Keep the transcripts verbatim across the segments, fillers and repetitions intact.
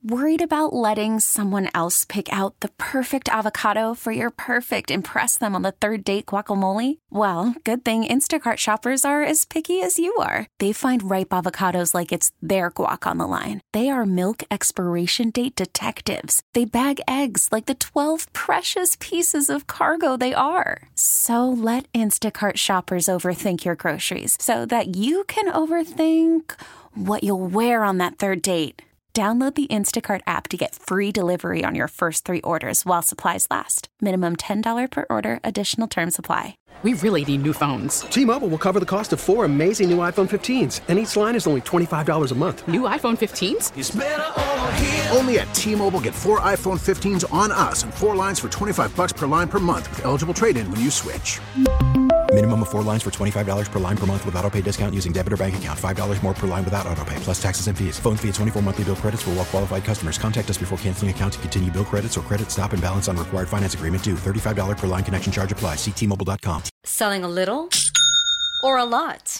Worried about letting someone else pick out the perfect avocado for your perfect impress them on the third date guacamole? Well, good thing Instacart shoppers are as picky as you are. They find ripe avocados like it's their guac on the line. They are milk expiration date detectives. They bag eggs like the twelve precious pieces of cargo they are. So let Instacart shoppers overthink your groceries so that you can overthink what you'll wear on that third date. Download the Instacart app to get free delivery on your first three orders while supplies last. Minimum ten dollars per order. Additional terms apply. We really need new phones. T-Mobile will cover the cost of four amazing new iPhone fifteens, and each line is only twenty-five dollars a month. New iPhone fifteens? It's better over here. Only at T-Mobile, get four iPhone fifteens on us and four lines for twenty-five dollars per line per month with eligible trade-in when you switch. Minimum of four lines for twenty-five dollars per line per month with autopay discount using debit or bank account. five dollars more per line without autopay, plus taxes and fees. Phone fee at twenty-four monthly bill credits for well-qualified customers. Contact us before canceling account to continue bill credits or credit stop and balance on required finance agreement due. thirty-five dollars per line connection charge applies. See T Mobile dot com. Selling a little or a lot?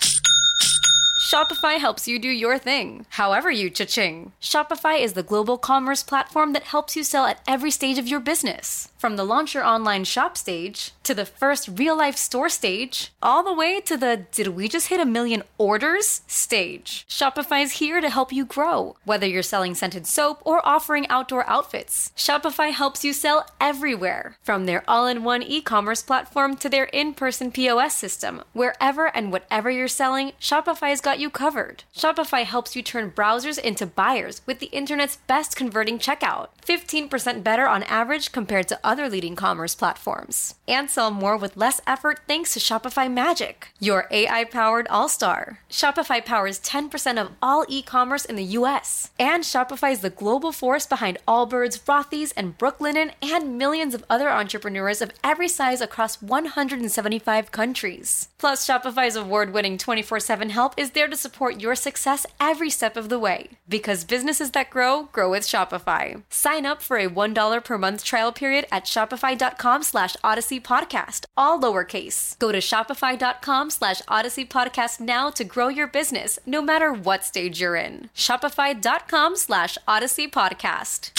Shopify helps you do your thing, however you cha-ching. Shopify is the global commerce platform that helps you sell at every stage of your business. From the launch your online shop stage, to the first real-life store stage, all the way to the did we just hit a million orders stage. Shopify's here to help you grow. Whether you're selling scented soap or offering outdoor outfits, Shopify helps you sell everywhere. From their all-in-one e-commerce platform to their in-person P O S system, wherever and whatever you're selling, Shopify's got you covered. Shopify helps you turn browsers into buyers with the internet's best converting checkout. fifteen percent better on average compared to other leading commerce platforms. And sell more with less effort thanks to Shopify Magic, your A I-powered all-star. Shopify powers ten percent of all e-commerce in the U S. And Shopify is the global force behind Allbirds, Rothy's, and Brooklinen, and millions of other entrepreneurs of every size across one hundred seventy-five countries. Plus, Shopify's award-winning twenty-four seven help is there to support your success every step of the way. Because businesses that grow, grow with Shopify. Sign up for a one dollar per month trial period at shopify.com slash Odyssey Podcast, all lowercase. Go to shopify.com slash Odyssey Podcast now to grow your business, no matter what stage you're in. Shopify.com slash Odyssey Podcast.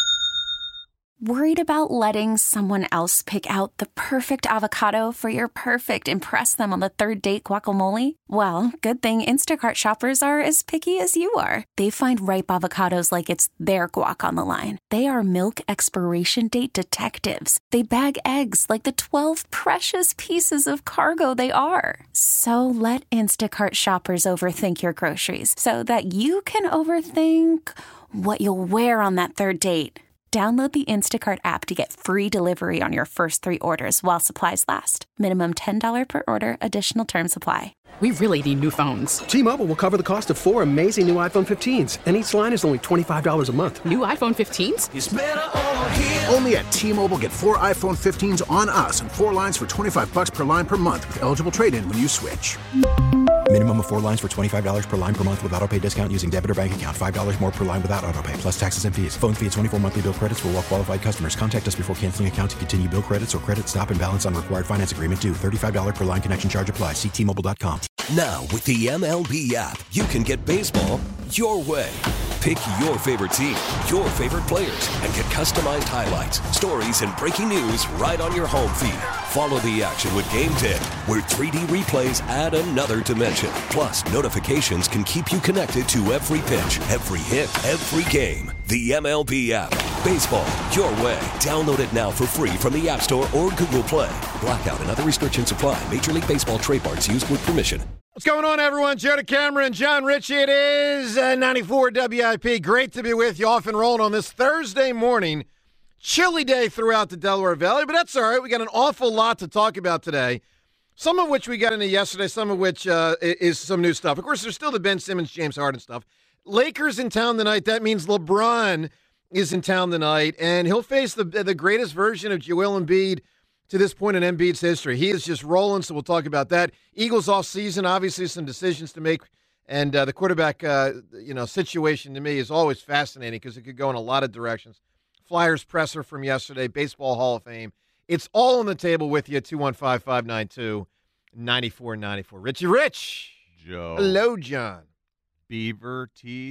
Worried about letting someone else pick out the perfect avocado for your perfect impress them on the third date guacamole? Well, good thing Instacart shoppers are as picky as you are. They find ripe avocados like it's their guac on the line. They are milk expiration date detectives. They bag eggs like the twelve precious pieces of cargo they are. So let Instacart shoppers overthink your groceries so that you can overthink what you'll wear on that third date. Download the Instacart app to get free delivery on your first three orders while supplies last. Minimum ten dollars per order. Additional terms apply. We really need new phones. T-Mobile will cover the cost of four amazing new iPhone fifteens, and each line is only twenty-five dollars a month. New iPhone fifteens? It's better over here. Only at T-Mobile, get four iPhone fifteens on us and four lines for twenty-five dollars per line per month with eligible trade-in when you switch. Minimum of four lines for twenty-five dollars per line per month with autopay discount using debit or bank account. five dollars more per line without autopay, plus taxes and fees. Phone fee at twenty-four monthly bill credits for well-qualified customers. Contact us before canceling account to continue bill credits or credit stop and balance on required finance agreement due. thirty-five dollars per line connection charge applies. See T Mobile dot com. Now, with the M L B app, you can get baseball your way. Pick your favorite team, your favorite players, and get customized highlights, stories, and breaking news right on your home feed. Follow the action with Game ten, where three D replays add another dimension. Plus, notifications can keep you connected to every pitch, every hit, every game. The M L B app. Baseball your way. Download it now for free from the App Store or Google Play. Blackout and other restrictions apply. Major League Baseball trademarks used with permission. What's going on, everyone? Joe DeCamera, John Ritchie. It is uh, ninety-four W I P. Great to be with you, off and rolling on this Thursday morning. Chilly day throughout the Delaware Valley, but that's all right. We got an awful lot to talk about today, some of which we got into yesterday, some of which uh, is some new stuff. Of course, there's still the Ben Simmons, James Harden stuff. Lakers in town tonight. That means LeBron is in town tonight, and he'll face the the greatest version of Joel Embiid to this point in Embiid's history. He is just rolling, so we'll talk about that. Eagles off season, obviously some decisions to make, and uh, the quarterback uh, you know situation to me is always fascinating because it could go in a lot of directions. Flyers presser from yesterday, Baseball Hall of Fame. It's all on the table with you, two one five, five nine two, nine four nine four. Richie Rich. Joe. Hello, John. Beaver teeth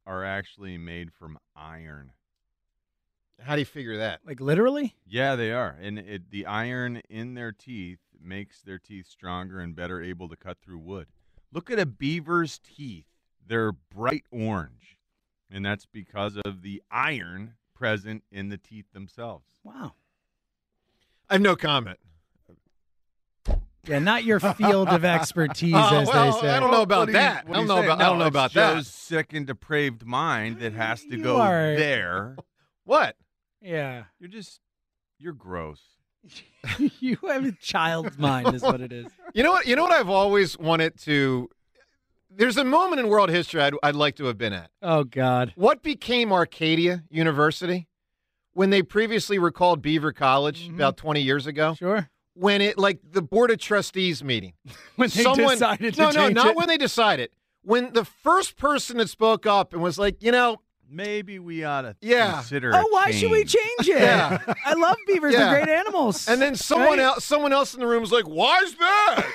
are actually made from iron. How do you figure that? Like literally? Yeah, they are. And it, the iron in their teeth makes their teeth stronger and better able to cut through wood. Look at a beaver's teeth. They're bright orange. And that's because of the iron present in the teeth themselves. Wow. I have no comment. Yeah, not your field of expertise, oh, as well, they say. I don't know about you, that. I don't know about. No, I don't know about that. Joe's sick and depraved mind that has to You go are- there. What? Yeah. You're just, you're gross. You have a child's mind, is what it is. You know what? You know what I've always wanted to. There's a moment in world history I'd, I'd like to have been at. Oh God. What became Arcadia University when they previously were called Beaver College Mm-hmm. about twenty years ago? Sure. When it, like, the Board of Trustees meeting. When they Someone, decided to No, no, change not it. when they decided. When the first person that spoke up and was like, you know, Maybe we ought to Yeah. consider Oh, a why should we change. change it? Yeah. I love beavers. Yeah. They're great animals. and then someone Right? else, someone else in the room was like, why is that?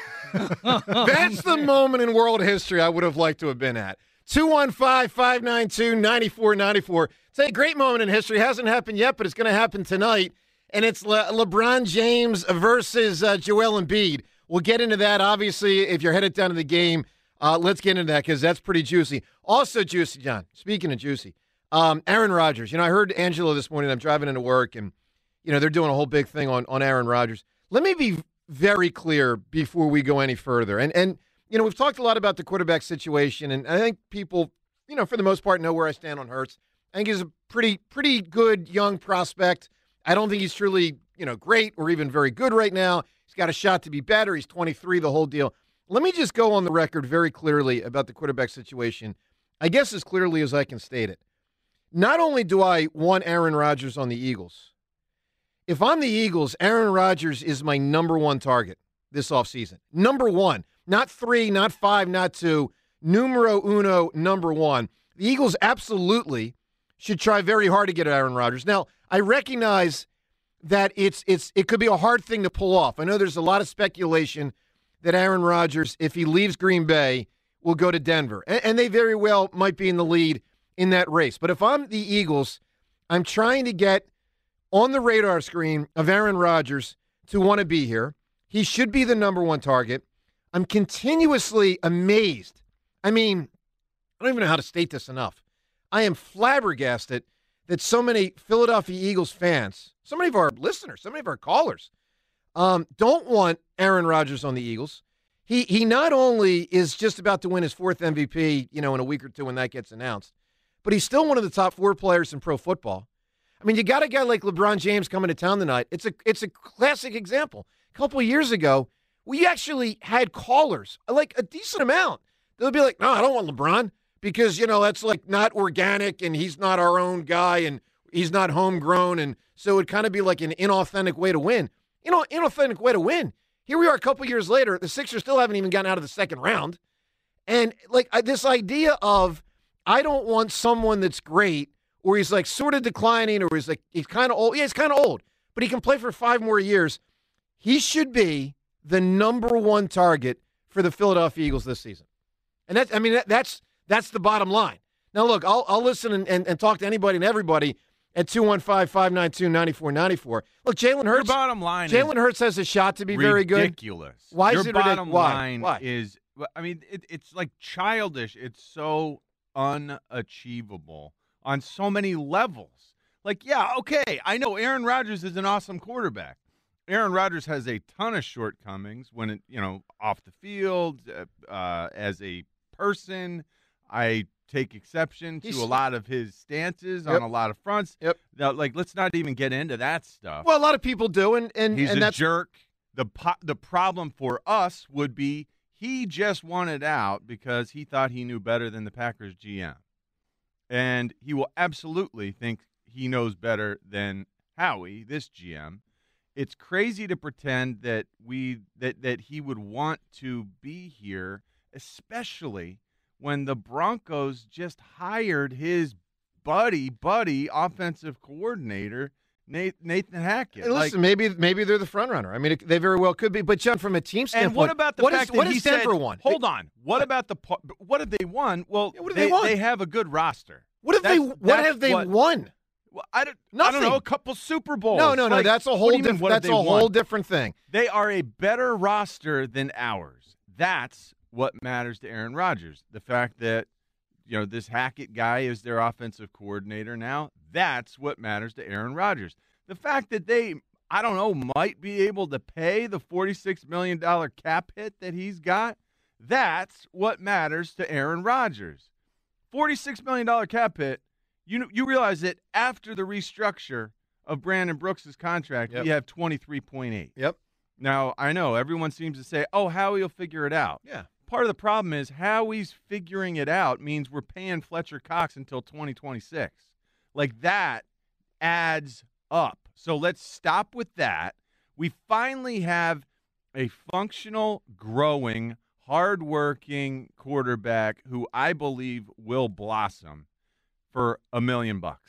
That's the moment in world history I would have liked to have been at. two one five, five nine two, nine four nine four. It's a great moment in history. It hasn't happened yet, but it's going to happen tonight. And it's Le- LeBron James versus uh, Joel Embiid. We'll get into that. Obviously, if you're headed down to the game, uh, let's get into that because that's pretty juicy. Also juicy, John, speaking of juicy, um, Aaron Rodgers. You know, I heard Angelo this morning. I'm driving into work, and, you know, they're doing a whole big thing on, on Aaron Rodgers. Let me be very clear before we go any further. And, and you know, we've talked a lot about the quarterback situation, and I think people, you know, for the most part, know where I stand on Hurts. I think he's a pretty, pretty good young prospect. I don't think he's truly, you know, great or even very good right now. He's got a shot to be better. He's twenty-three, the whole deal. Let me just go on the record very clearly about the quarterback situation, I guess as clearly as I can state it. Not only do I want Aaron Rodgers on the Eagles, if I'm the Eagles, Aaron Rodgers is my number one target this offseason. Number one. Not three, not five, not two. Numero uno, number one. The Eagles absolutely should try very hard to get at Aaron Rodgers. Now, I recognize that it's it's it could be a hard thing to pull off. I know there's a lot of speculation that Aaron Rodgers, if he leaves Green Bay, will go to Denver. And, and they very well might be in the lead in that race. But if I'm the Eagles, I'm trying to get on the radar screen of Aaron Rodgers to want to be here. He should be the number one target. I'm continuously amazed. I mean, I don't even know how to state this enough. I am flabbergasted that so many Philadelphia Eagles fans, so many of our listeners, so many of our callers, um, don't want Aaron Rodgers on the Eagles. He he not only is just about to win his fourth M V P, you know, in a week or two when that gets announced, but he's still one of the top four players in pro football. I mean, you got a guy like LeBron James coming to town tonight. It's a it's a classic example. A couple of years ago, we actually had callers, like a decent amount. They'll be like, no, I don't want LeBron because, you know, that's like not organic and he's not our own guy and he's not homegrown. And so it'd kind of be like an inauthentic way to win. You know, inauthentic way to win. Here we are a couple years later. The Sixers still haven't even gotten out of the second round. And like this idea of I don't want someone that's great or he's like sort of declining or he's like he's kind of old. Yeah, he's kind of old, but he can play for five more years. He should be the number one target for the Philadelphia Eagles this season. And that's, I mean, that, that's that's the bottom line. Now, look, I'll, I'll listen and, and, and talk to anybody and everybody at two one five, five nine two, nine four nine four. Look, Jalen Hurts. Your bottom line Jalen Hurts has a shot to be very good. Ridiculous. Why Your is it bottom ridiculous? Why? line Why? is, I mean, it, it's like childish. It's so unachievable on so many levels. Like, yeah, okay, I know Aaron Rodgers is an awesome quarterback. Aaron Rodgers has a ton of shortcomings when it, you know, off the field, uh, uh, as a person. I take exception to He's- a lot of his stances Yep. on a lot of fronts. Yep. Now, like, let's not even get into that stuff. Well, a lot of people do, and and, He's and a that's jerk. The po- the problem for us would be he just wanted out because he thought he knew better than the Packers G M. And he will absolutely think he knows better than Howie, this G M. It's crazy to pretend that we that, that he would want to be here, especially when the Broncos just hired his buddy, buddy offensive coordinator Nathan Hackett. Hey, listen, like, maybe maybe they're the front runner. I mean, it, they very well could be. But John, from a team standpoint, and what about the what fact is, that what he has Denver said, won? Hold on. What about the what have they won? Well, yeah, what have they, they won? They have a good roster. What have that's, they? What have they what, won? Well, I don't. Nothing. I don't know. A couple Super Bowls. No, no, no. Like, that's a whole different. That's a whole won? different thing. They are a better roster than ours. That's what matters to Aaron Rodgers. The fact that, you know, this Hackett guy is their offensive coordinator now. That's what matters to Aaron Rodgers. The fact that they, I don't know, might be able to pay the forty-six million dollars cap hit that he's got. That's what matters to Aaron Rodgers. forty-six million dollars cap hit. You you realize that after the restructure of Brandon Brooks' contract, yep. we have twenty-three point eight. Yep. Now, I know everyone seems to say, oh, Howie will figure it out. Yeah. Part of the problem is Howie's figuring it out means we're paying Fletcher Cox until twenty twenty-six. Like, that adds up. So let's stop with that. We finally have a functional, growing, hardworking quarterback who I believe will blossom for a million bucks.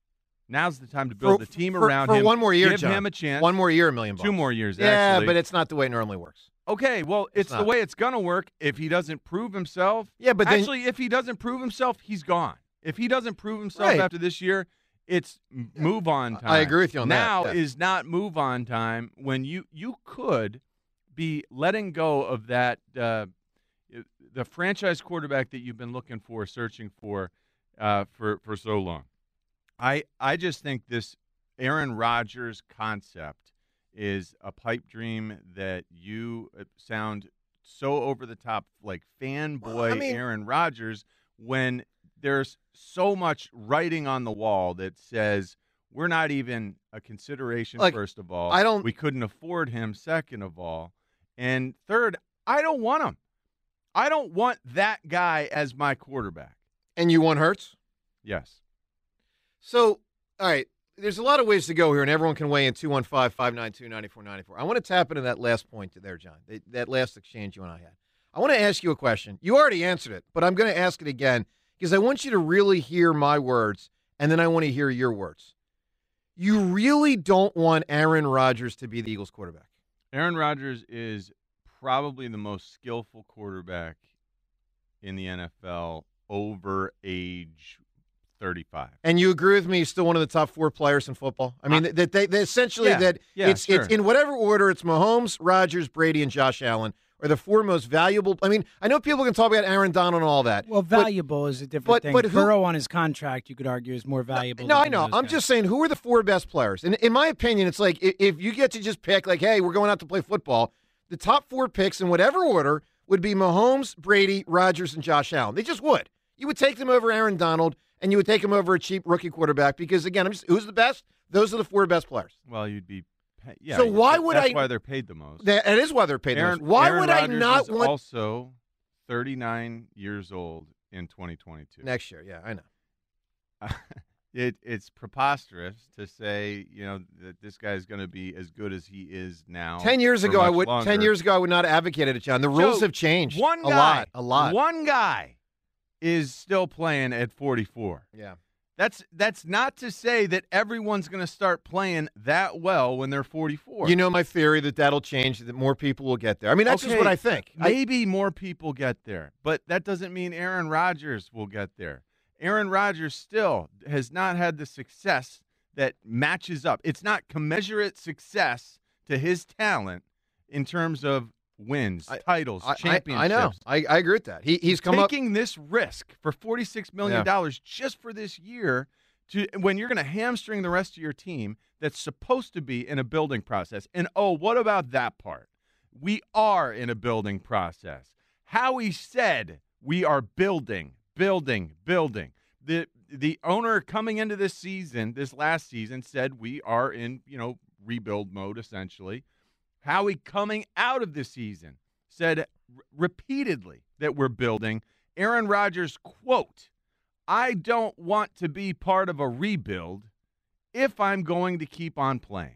Now's the time to build for, the team for, around for him. one more year, Give John. him a chance. One more year, a million bucks. Two more years, yeah, actually. but it's not the way it normally works. Okay, well, it's, it's the way it's going to work if he doesn't prove himself. Yeah, but then, actually, if he doesn't prove himself, he's gone. If he doesn't prove himself right. after this year, it's move on time. I agree with you on now that. Now is not move on time when you you could be letting go of that uh, the franchise quarterback that you've been looking for, searching for uh, for for so long. I I just think this Aaron Rodgers concept is a pipe dream that you sound so over the top like fanboy well, I mean, Aaron Rodgers when there's so much writing on the wall that says we're not even a consideration, like, first of all. I don't, we couldn't afford him, second of all. And third, I don't want him. I don't want that guy as my quarterback. And you want Hurts? Yes. So, all right, there's a lot of ways to go here, and everyone can weigh in two one five, five nine two, nine four nine four. I want to tap into that last point there, John, that last exchange you and I had. I want to ask you a question. You already answered it, but I'm going to ask it again because I want you to really hear my words, and then I want to hear your words. You really don't want Aaron Rodgers to be the Eagles quarterback. Aaron Rodgers is probably the most skillful quarterback in the N F L over age thirty-five. And you agree with me, he's still one of the top four players in football? I mean, uh, that they, they essentially yeah, that yeah, it's sure. it's in whatever order, it's Mahomes, Rodgers, Brady, and Josh Allen are the four most valuable. I mean, I know people can talk about Aaron Donald and all that. Well, valuable but, is a different but, thing. But who, Burrow on his contract, you could argue, is more valuable. No, than I know. those I'm guys. just saying, who are the four best players? And in my opinion, it's like if you get to just pick, like, hey, we're going out to play football, the top four picks in whatever order would be Mahomes, Brady, Rodgers, and Josh Allen. They just would. You would take them over Aaron Donald, and you would take them over a cheap rookie quarterback because, again, I'm just, who's the best? Those are the four best players. Well, you'd be pay, yeah. So why would that's I? That's why they're paid the most. That, it is why they're paid Aaron, the most. Why Aaron would Rodgers I not is want? Also, thirty-nine years old in twenty twenty-two. Next year, yeah, I know. it it's preposterous to say, you know, that this guy is going to be as good as he is now. Ten years ago, I would. Longer. Ten years ago, I would not have advocated it, John. The rules Joe, have changed. One guy, a lot, a lot. One guy is still playing at forty-four. Yeah. That's that's not to say that everyone's going to start playing that well when they're forty-four. You know my theory that that'll change, that more people will get there. I mean, that's okay, just what I think. Maybe I, more people get there, but that doesn't mean Aaron Rodgers will get there. Aaron Rodgers still has not had the success that matches up. It's not commensurate success to his talent in terms of wins, I, titles, I, championships. I, I know. I, I agree with that. He, he's come taking up this risk for forty-six million dollars yeah. just for this year to when you're going to hamstring the rest of your team that's supposed to be in a building process. And, oh, what about that part? We are in a building process. Howie said we are building, building, building. The the owner coming into this season, this last season, said we are in, you know, rebuild mode essentially. Howie coming out of the season said r- repeatedly that we're building. Aaron Rodgers, quote, I don't want to be part of a rebuild if I'm going to keep on playing.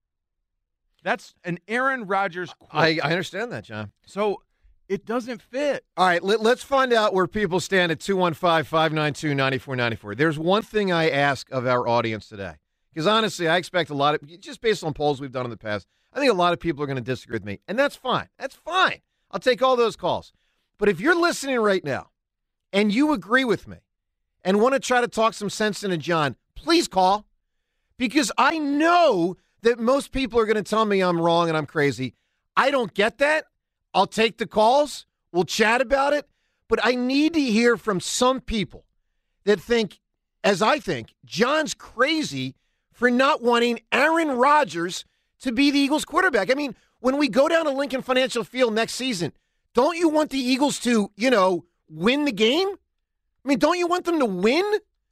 That's an Aaron Rodgers quote. I, I understand that, John. So it doesn't fit. All right, let, let's find out where people stand at two one five, five nine two, nine four nine four. There's one thing I ask of our audience today, Because honestly, I expect a lot of, just based on polls we've done in the past, I think a lot of people are going to disagree with me. And that's fine. That's fine. I'll take all those calls. But if you're listening right now and you agree with me and want to try to talk some sense into John, please call. Because I know that most people are going to tell me I'm wrong and I'm crazy. I don't get that. I'll take the calls. We'll chat about it. But I need to hear from some people that think, as I think, John's crazy for not wanting Aaron Rodgers to be the Eagles quarterback. I mean, when we go down to Lincoln Financial Field next season, don't you want the Eagles to, you know, win the game? I mean, don't you want them to win?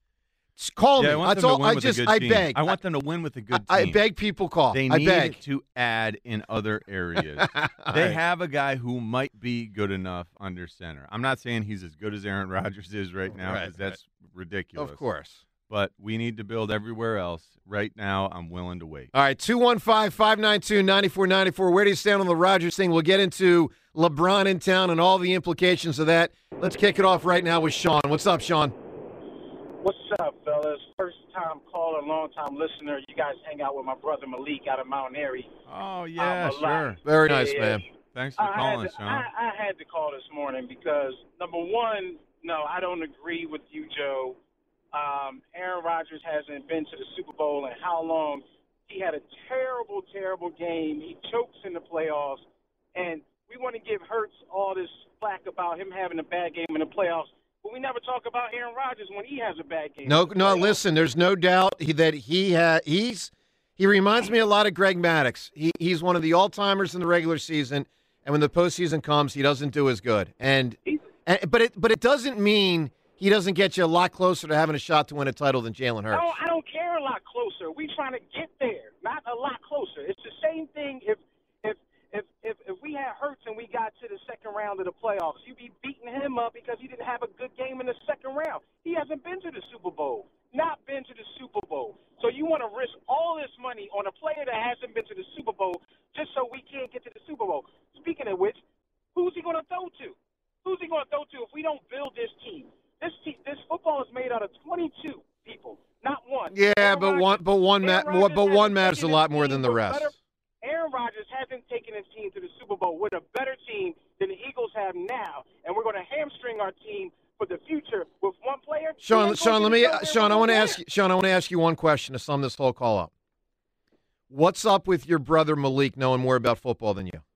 Just call yeah, me. I want That's them all. to win I with just, a good I team. beg. I want them to win with a good team. I, I beg people call. They I need beg. to add in other areas. They right. have a guy who might be good enough under center. I'm not saying he's as good as Aaron Rodgers is right now, because Right, that's ridiculous. Of course. But we need to build everywhere else. Right now, I'm willing to wait. All right, two one five, five nine two, nine four nine four. Where do you stand on the Rodgers thing? We'll get into LeBron in town and all the implications of that. Let's kick it off right now with Sean. What's up, Sean? What's up, fellas? First time caller, long time listener. You guys hang out with my brother Malik out of Mount Airy. Oh, yeah, um, sure. Very yeah, nice, yeah. man. Thanks for I calling, had to, Sean. I, I had to call this morning because, number one, no, I don't agree with you, Joe. Um, Aaron Rodgers hasn't been to the Super Bowl in how long? He had a terrible, terrible game. He chokes in the playoffs. And we want to give Hurts all this flack about him having a bad game in the playoffs. But we never talk about Aaron Rodgers when he has a bad game. No, no. Listen, there's no doubt he, that he ha, he's he reminds me a lot of Greg Maddux. He he's one of the all timers in the regular season, and when the postseason comes, he doesn't do as good. And, and but it but it doesn't mean he doesn't get you a lot closer to having a shot to win a title than Jalen Hurts. No, I don't care a lot closer. We trying to get there, not a lot closer. It's the same thing if if if if, if we had Hurts and we got to the second round of the playoffs, you'd be beating him up because he didn't have a good game in the second round. He hasn't been to the Super Bowl, not been to the Super Bowl. So you want to risk all this money on a player that hasn't been to the Super Bowl just so we can't get to the Super Bowl. Speaking of which, who's he going to throw to? Who's he going to throw to if we don't build this team? This team, this football is made out of twenty-two people, not one. Yeah, Aaron but Rodgers, one but one ma- Aaron more, Rodgers but one hasn't matters a taken lot his more team than the to a rest. better- Aaron Rodgers hasn't taken his team to the Super Bowl with a better team than the Eagles have now, and we're going to hamstring our team for the future with one player. Sean, He ain't Sean, gonna let get me, it done Sean, I with want to one ask player. you, Sean, I want to ask you one question to sum this whole call up. What's up with your brother Malik knowing more about football than you?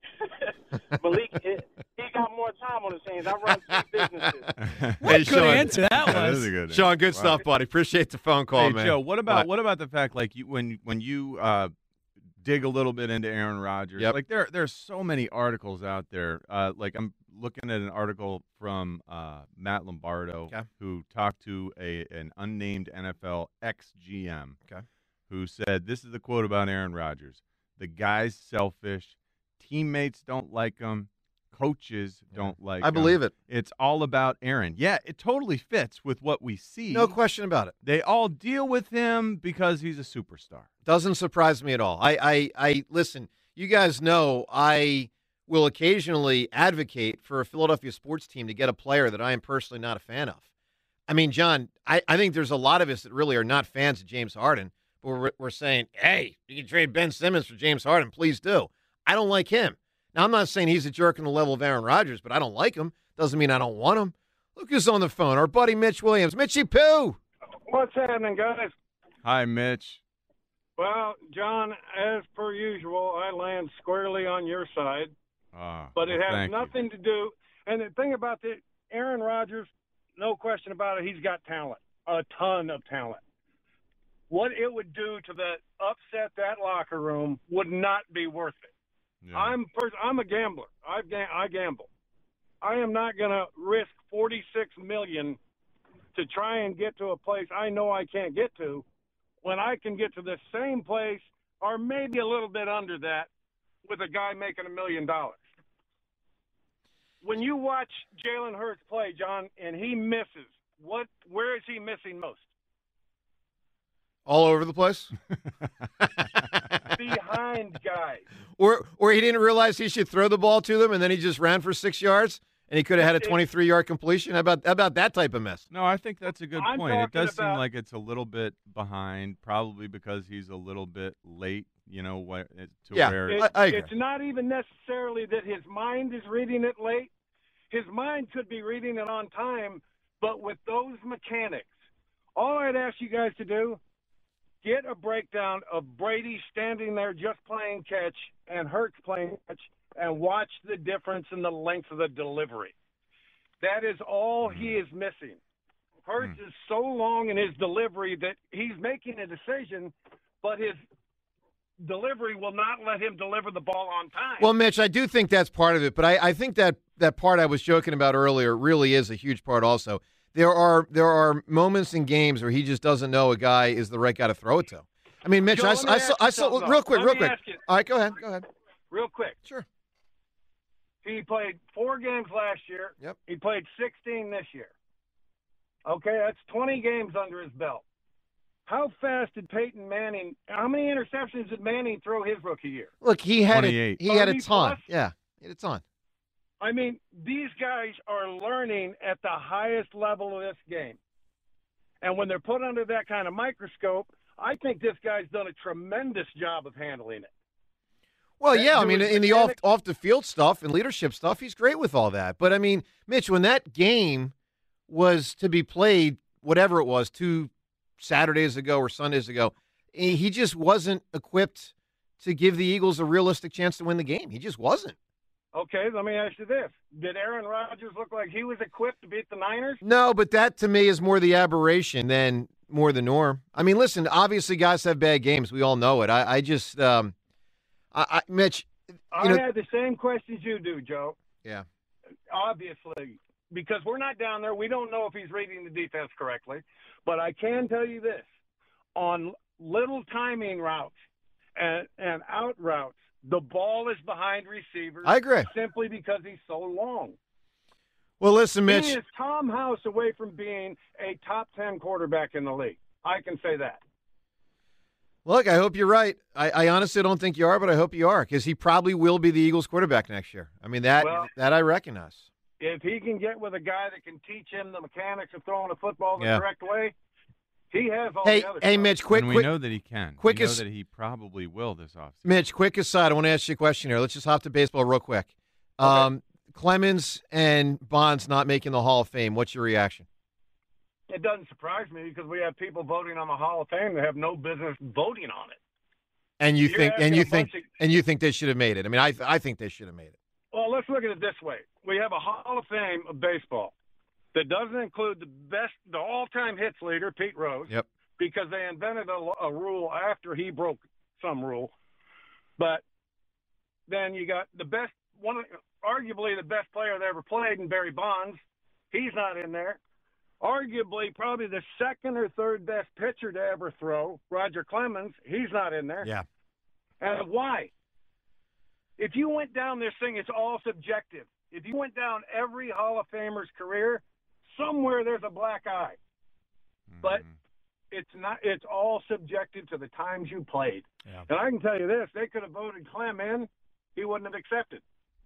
Malik, it, he got more time on his hands. I run two businesses. What Hey, good Sean. answer that That was. is a good Sean, good answer. stuff, buddy. Appreciate the phone call, Hey, man. Joe, what about What? what about the fact like you when when you uh, dig a little bit into Aaron Rodgers? Yep. Like there there's so many articles out there. Uh, like I'm looking at an article from uh, Matt Lombardo, Okay. who talked to a an unnamed N F L ex G M, Okay. who said this is the quote about Aaron Rodgers: "The guy's selfish. Teammates don't like him. Coaches don't like him. I believe it. It's all about Aaron." Yeah, it totally fits with what we see. No question about it. They all deal with him because he's a superstar. Doesn't surprise me at all. I, I, I listen. You guys know I will occasionally advocate for a Philadelphia sports team to get a player that I am personally not a fan of. I mean, John, I, I think there's a lot of us that really are not fans of James Harden, but we're, we're saying, hey, you can trade Ben Simmons for James Harden. Please do. I don't like him. Now, I'm not saying he's a jerk on the level of Aaron Rodgers, but I don't like him. Doesn't mean I don't want him. Look who's on the phone. Our buddy Mitch Williams. Mitchy Poo. What's happening, guys? Hi, Mitch. Well, John, as per usual, I land squarely on your side, Ah, but it well, has thank you. nothing to do. And the thing about the Aaron Rodgers, no question about it, he's got talent, a ton of talent. What it would do to the upset that locker room would not be worth it. Yeah. I'm pers- I'm a gambler. I ga- I gamble. I am not going to risk forty-six million dollars to try and get to a place I know I can't get to when I can get to the same place or maybe a little bit under that with a guy making a million dollars. When you watch Jalen Hurts play, John, and he misses, what? Where is he missing most? All over the place. Behind guys. Or or he didn't realize he should throw the ball to them, and then he just ran for six yards and he could have had a twenty-three-yard completion. How about how about that type of miss? No, I think that's a good I'm point. It talking does seem about- like it's a little bit behind, probably because he's a little bit late. You know, wh- to Yeah, where It- I agree. It's not even necessarily that his mind is reading it late. His mind could be reading it on time, but with those mechanics, all I'd ask you guys to do, get a breakdown of Brady standing there just playing catch and Hurts playing catch and watch the difference in the length of the delivery. That is all he is missing. Hurts is so long in his delivery that he's making a decision, but his delivery will not let him deliver the ball on time. Well, Mitch, I do think that's part of it, but I, I think that that part I was joking about earlier really is a huge part also. There are there are moments in games where he just doesn't know a guy is the right guy to throw it to. I mean, Mitch, Joe, I, let me I ask saw, you I saw something, real though. quick, Let real me quick. ask you- All right, go ahead, go ahead. Real quick. Sure. He played four games last year. Yep. He played sixteen this year. Okay, that's twenty games under his belt. How fast did Peyton Manning, how many interceptions did Manning throw his rookie year? Look, he had a, twenty-eight. he had a thirty ton. plus? Yeah, he had a ton. I mean, these guys are learning at the highest level of this game. And when they're put under that kind of microscope, I think this guy's done a tremendous job of handling it. Well, That yeah, I dude mean, is in the off mechanic- off the field stuff and leadership stuff, he's great with all that. But I mean, Mitch, when that game was to be played, whatever it was, two Saturdays ago or Sundays ago, he he just wasn't equipped to give the Eagles a realistic chance to win the game. He just wasn't. Okay, let me ask you this. Did Aaron Rodgers look like he was equipped to beat the Niners? No, but that to me is more the aberration than more the norm. I mean, listen, obviously guys have bad games. We all know it. I, I just, um, I, I, Mitch, you I know, had the same questions you do, Joe. yeah. Obviously, because we're not down there. We don't know if he's reading the defense correctly. But I can tell you this. On little timing routes and, and out routes, the ball is behind receivers. I agree. Simply because he's so long. Well, listen, Mitch. He is Tom House away from being a top ten quarterback in the league. I can say that. Look, I hope you're right. I, I honestly don't think you are, but I hope you are because he probably will be the Eagles quarterback next year. I mean, that Well- that I recognize. If he can get with a guy that can teach him the mechanics of throwing a football the Yeah. correct way, he has all Hey, the other hey, stuff. Mitch, quick, and we quick, know that he can. quickest- we know that he probably will this offseason. Mitch, quick aside. I want to ask you a question here. Let's just hop to baseball real quick. Um, Clemens and Bonds not making the Hall of Fame. What's your reaction? It doesn't surprise me because we have people voting on the Hall of Fame that have no business voting on it. And you You're think and asking you a think bunch of- and you think they should have made it. I mean, I I think they should have made it. Well, let's look at it this way. We have a Hall of Fame of baseball that doesn't include the best, the all-time hits leader, Pete Rose, Yep. because they invented a, a rule after he broke some rule. But then you got the best, one, of- arguably the best player that ever played in Barry Bonds. He's not in there. Arguably, probably the second or third best pitcher to ever throw, Roger Clemens. He's not in there. Yeah. And why? If you went down this thing, it's all subjective. If you went down every Hall of Famer's career, somewhere there's a black eye. But it's not. It's all subjective to the times you played. Yeah. And I can tell you this: they could have voted Clem in, he wouldn't have accepted.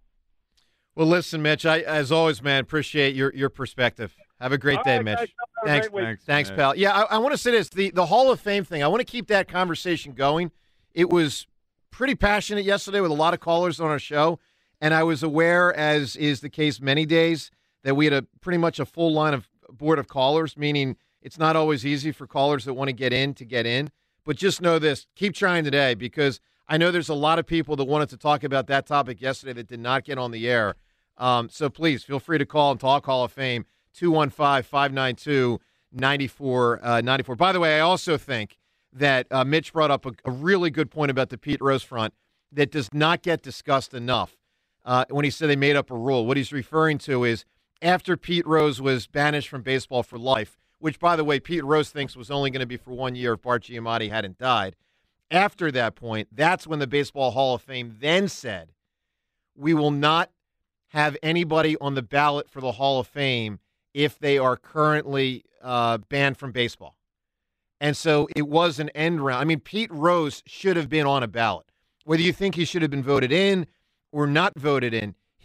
Well, listen, Mitch. I as always, man, appreciate your your perspective. Have a great All day, right, Mitch. guys, have a Thanks, great week. thanks, Thanks, thanks, pal. Yeah, I, I want to say this: the the Hall of Fame thing. I want to keep that conversation going. It was pretty passionate yesterday with a lot of callers on our show, and I was aware, as is the case many days, that we had a pretty much a full line of board of callers. Meaning, it's not always easy for callers that want to get in to get in. But just know this: keep trying today, because I know there's a lot of people that wanted to talk about that topic yesterday that did not get on the air. Um, so please feel free to call and talk Hall of Fame. two one five, five nine two, nine four nine four. By the way, I also think that uh, Mitch brought up a, a really good point about the Pete Rose front that does not get discussed enough uh, when he said they made up a rule. What he's referring to is after Pete Rose was banished from baseball for life, which, by the way, Pete Rose thinks was only going to be for one year if Bart Giamatti hadn't died. After that point, that's when the Baseball Hall of Fame then said, we will not have anybody on the ballot for the Hall of Fame if they are currently uh, banned from baseball. And so it was an end round. I mean, Pete Rose should have been on a ballot. Whether you think he should have been voted in or not voted in,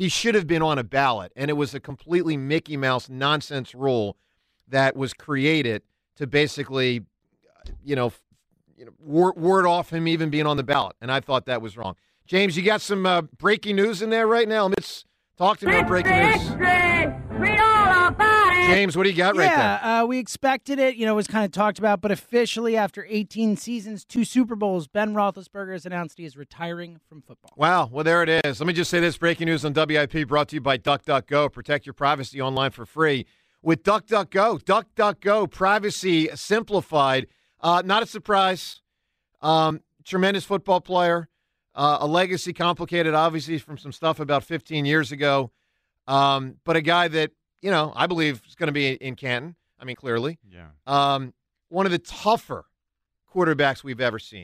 he should have been on a ballot, and it was a completely Mickey Mouse nonsense rule that was created to basically, you know, you know word, word off him even being on the ballot, and I thought that was wrong. James, you got some uh, breaking news in there right now? Let's talk to me about breaking news. Read all about it. James, what do you got right there? Yeah, uh, we expected it. You know, it was kind of talked about, but officially after eighteen seasons, two Super Bowls, Ben Roethlisberger has announced he is retiring from football. Wow, well, there it is. Let me just say this. Breaking news on W I P brought to you by DuckDuckGo. Protect your privacy online for free with DuckDuckGo. DuckDuckGo, privacy simplified. Uh, not a surprise. Um, tremendous football player. Uh, a legacy complicated, obviously, from some stuff about fifteen years ago. Um, but a guy that, you know, I believe is going to be in Canton. I mean, clearly. Yeah. Um, one of the tougher quarterbacks we've ever seen.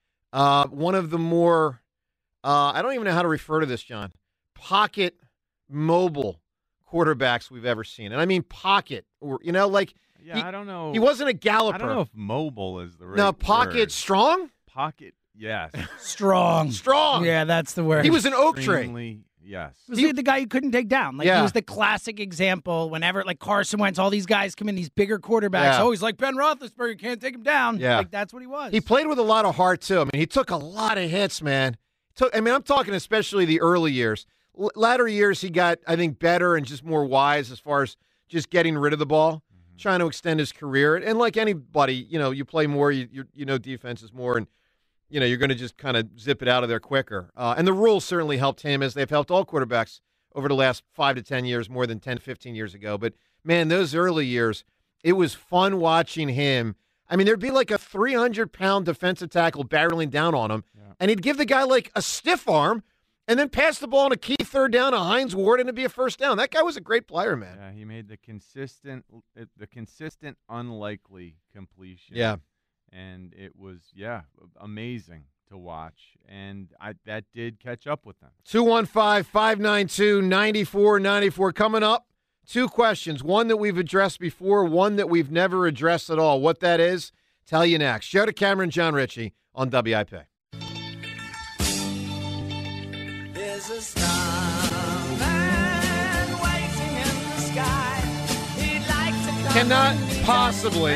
Uh, one of the more, uh, I don't even know how to refer to this, John, pocket mobile quarterbacks we've ever seen. And I mean pocket, or, you know, like. Yeah, he, I don't know. He wasn't a galloper. I don't know if mobile is the right No, pocket word. strong? Pocket, yes. Strong. Strong. Yeah, that's the word. He was an oak tree. Extremely, yes. Was he the guy you couldn't take down? Like, Yeah. he was the classic example whenever, like, Carson Wentz, all these guys come in, these bigger quarterbacks. Yeah. Oh, he's like Ben Roethlisberger, can't take him down. Yeah. Like, that's what he was. He played with a lot of heart, too. I mean, he took a lot of hits, man. Took, I mean, I'm talking especially the early years. L- latter years, he got, I think, better and just more wise as far as just getting rid of the ball, mm-hmm. trying to extend his career. And like anybody, you know, you play more, you you, you know defenses more, and, you know, you're going to just kind of zip it out of there quicker. Uh, and the rules certainly helped him, as they've helped all quarterbacks over the last five to ten years, more than ten, fifteen years ago. But, man, those early years, it was fun watching him. I mean, there'd be like a three hundred pound defensive tackle barreling down on him, yeah. and he'd give the guy like a stiff arm and then pass the ball on a key third down to Hines Ward, and it'd be a first down. That guy was a great player, man. Yeah, he made the consistent, the consistent, unlikely completion. Yeah. And it was, yeah, amazing to watch. And I that did catch up with them. two one five, five nine two, nine four nine four. Coming up, two questions. One that we've addressed before, one that we've never addressed at all. What that is, tell you next. Joe DeCamara, John Ritchie on W I P. There's a starman waiting in the sky. He'd like to come Cannot possibly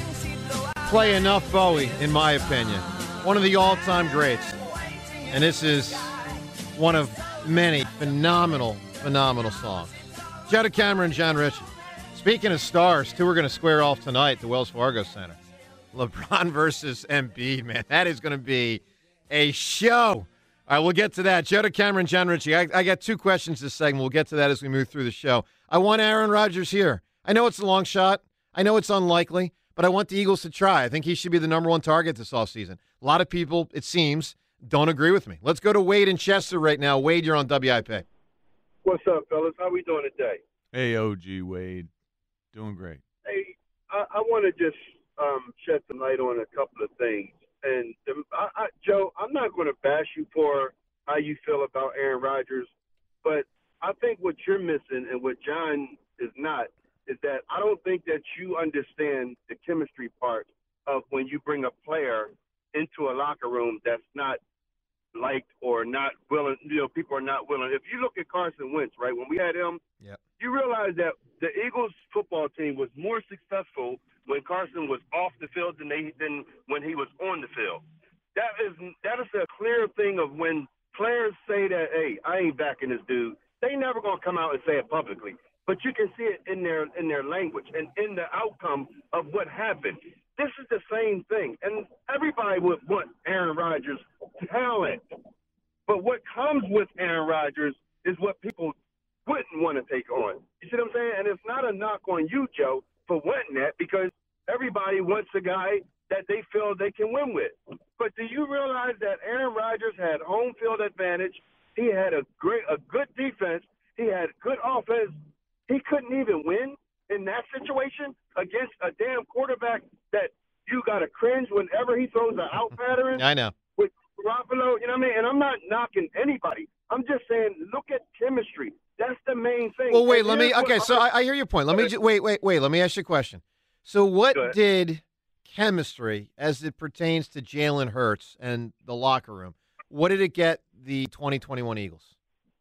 play enough Bowie, in my opinion. One of the all-time greats. And this is one of many phenomenal, phenomenal songs. Joe DeCamara and John Ritchie. Speaking of stars, two are going to square off tonight at the Wells Fargo Center. LeBron versus Embiid, man. That is going to be a show. All right, we'll get to that. Joe DeCamara and John Ritchie. I, I got two questions this segment. We'll get to that as we move through the show. I want Aaron Rodgers here. I know it's a long shot. I know it's unlikely, but I want the Eagles to try. I think he should be the number one target this offseason. A lot of people, it seems, don't agree with me. Let's go to Wade in Chester right now. Wade, you're on W I P. What's up, fellas? How we doing today? Hey, O G Wade. Doing great. Hey, I, I want to just um, shed some light on a couple of things. And, um, I, I, Joe, I'm not going to bash you for how you feel about Aaron Rodgers, but I think what you're missing and what John is not is that I don't think that you understand the chemistry part of when you bring a player into a locker room that's not liked or not willing, you know, people are not willing. If you look at Carson Wentz, right, when we had him, yep. you realize that the Eagles football team was more successful when Carson was off the field than they than when he was on the field. That is that is a clear thing of when players say that, hey, I ain't backing this dude. They never gonna come out and say it publicly, but you can see it in their in their language and in the outcome of what happened. This is the same thing, and everybody would want Aaron Rodgers' talent, but what comes with Aaron Rodgers is what people wouldn't want to take on. You see what I'm saying? And it's not a knock on you, Joe, for wanting that, because everybody wants a guy that they feel they can win with. But do you realize that Aaron Rodgers had home field advantage? He had a great, a good defense. He had good offense. He couldn't even win in that situation against a damn quarterback that you got to cringe whenever he throws an out pattern. I know. With Garoppolo, you know what I mean? And I'm not knocking anybody. I'm just saying, look at chemistry. That's the main thing. Well, wait, And let me, here's okay, what so I- I, I hear your point. Let me, ju- wait, wait, wait, let me ask you a question. So what Go ahead. did chemistry, as it pertains to Jalen Hurts and the locker room, what did it get the twenty twenty-one Eagles?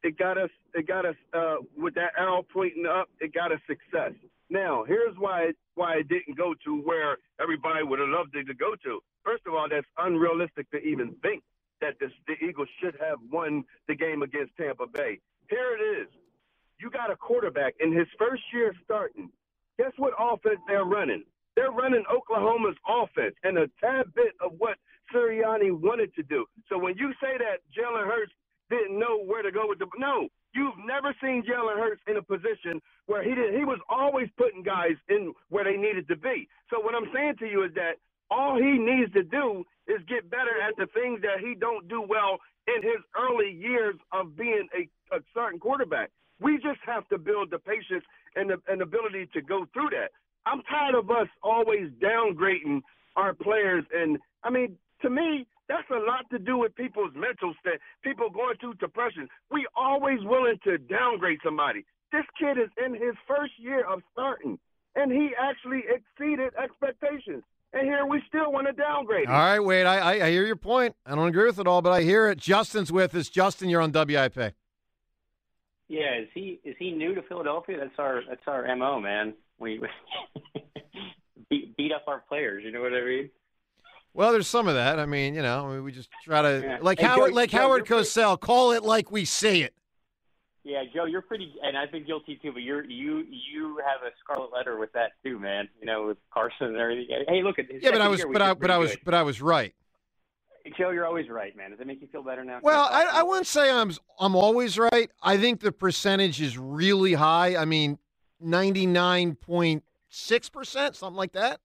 It got us. It got us uh, with that arrow pointing up. It got us success. Now, here's why it, why it didn't go to where everybody would have loved it to go to. First of all, that's unrealistic to even think that this, the Eagles should have won the game against Tampa Bay. Here it is. You got a quarterback in his first year starting. Guess what offense they're running? They're running Oklahoma's offense and a tad bit of what Sirianni wanted to do. So when you say that Jalen Hurts didn't know where to go with the – no, you've never seen Jalen Hurts in a position where he did. He was always putting guys in where they needed to be. So what I'm saying to you is that all he needs to do is get better at the things that he don't do well in his early years of being a, a starting quarterback. We just have to build the patience and the and ability to go through that. I'm tired of us always downgrading our players. And, I mean, to me, that's a lot to do with people's mental state, people going through depression. We always willing to downgrade somebody. This kid is in his first year of starting, and he actually exceeded expectations. And here we still want to downgrade him. All right, Wade, I, I, I hear your point. I don't agree with it all, but I hear it. Justin's with us. Justin, you're on W I P. Yeah, is he is he new to Philadelphia? That's our that's our M O, man. We beat, beat up our players. You know what I mean? Well, there's some of that. I mean, you know, we just try to Yeah. like Hey, Howard Joe, like Joe, Howard you're Cosell, call it like we see it. Yeah, Joe, you're pretty, and I've been guilty too. But you're you you have a scarlet letter with that too, man. You know, with Carson and everything. Hey, look at his Yeah, but I second was year, we but did I but I pretty was good. but I was right. Joe, you're always right, man. Does it make you feel better now? Well, I, I wouldn't say I'm I'm always right. I think the percentage is really high. I mean, ninety-nine point six percent, something like that.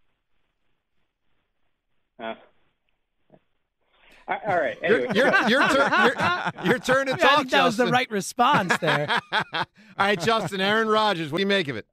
Uh, all all right. Your, Anyway. your, your, turn, your, your turn to I talk, think that was the Justin. right response there. All right, Justin, Aaron Rodgers, what do you make of it?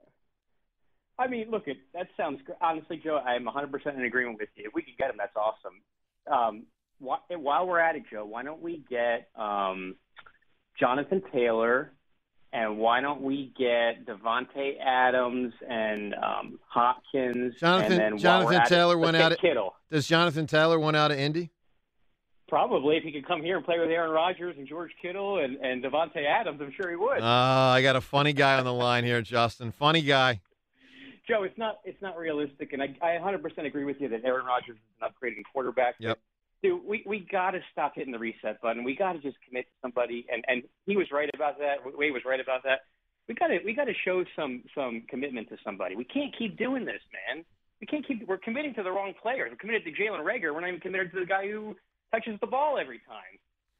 I mean, look, it, that sounds gr- honestly, Joe. I'm one hundred percent in agreement with you. If we could get him, that's awesome. Um, wh- while we're at it, Joe, why don't we get um, Jonathan Taylor, and why don't we get Devontae Adams and um, Hopkins? Jonathan and then while Jonathan we're at Taylor it, went let's out get of Kittle. Does Jonathan Taylor went out of Indy? Probably, if he could come here and play with Aaron Rodgers and George Kittle and, and Devontae Adams, I'm sure he would. Uh, I got a funny guy on the line here, Justin. Funny guy. Joe, it's not it's not realistic, and I, I one hundred percent agree with you that Aaron Rodgers is an upgrading quarterback. Yep. Dude, we, we got to stop hitting the reset button. We got to just commit to somebody, and, and he was right about that. Wade was right about that. We got to we got to show some some commitment to somebody. We can't keep doing this, man. We can't keep. We're committing to the wrong players. We're committed to Jalen Reagor. We're not even committed to the guy who touches the ball every time.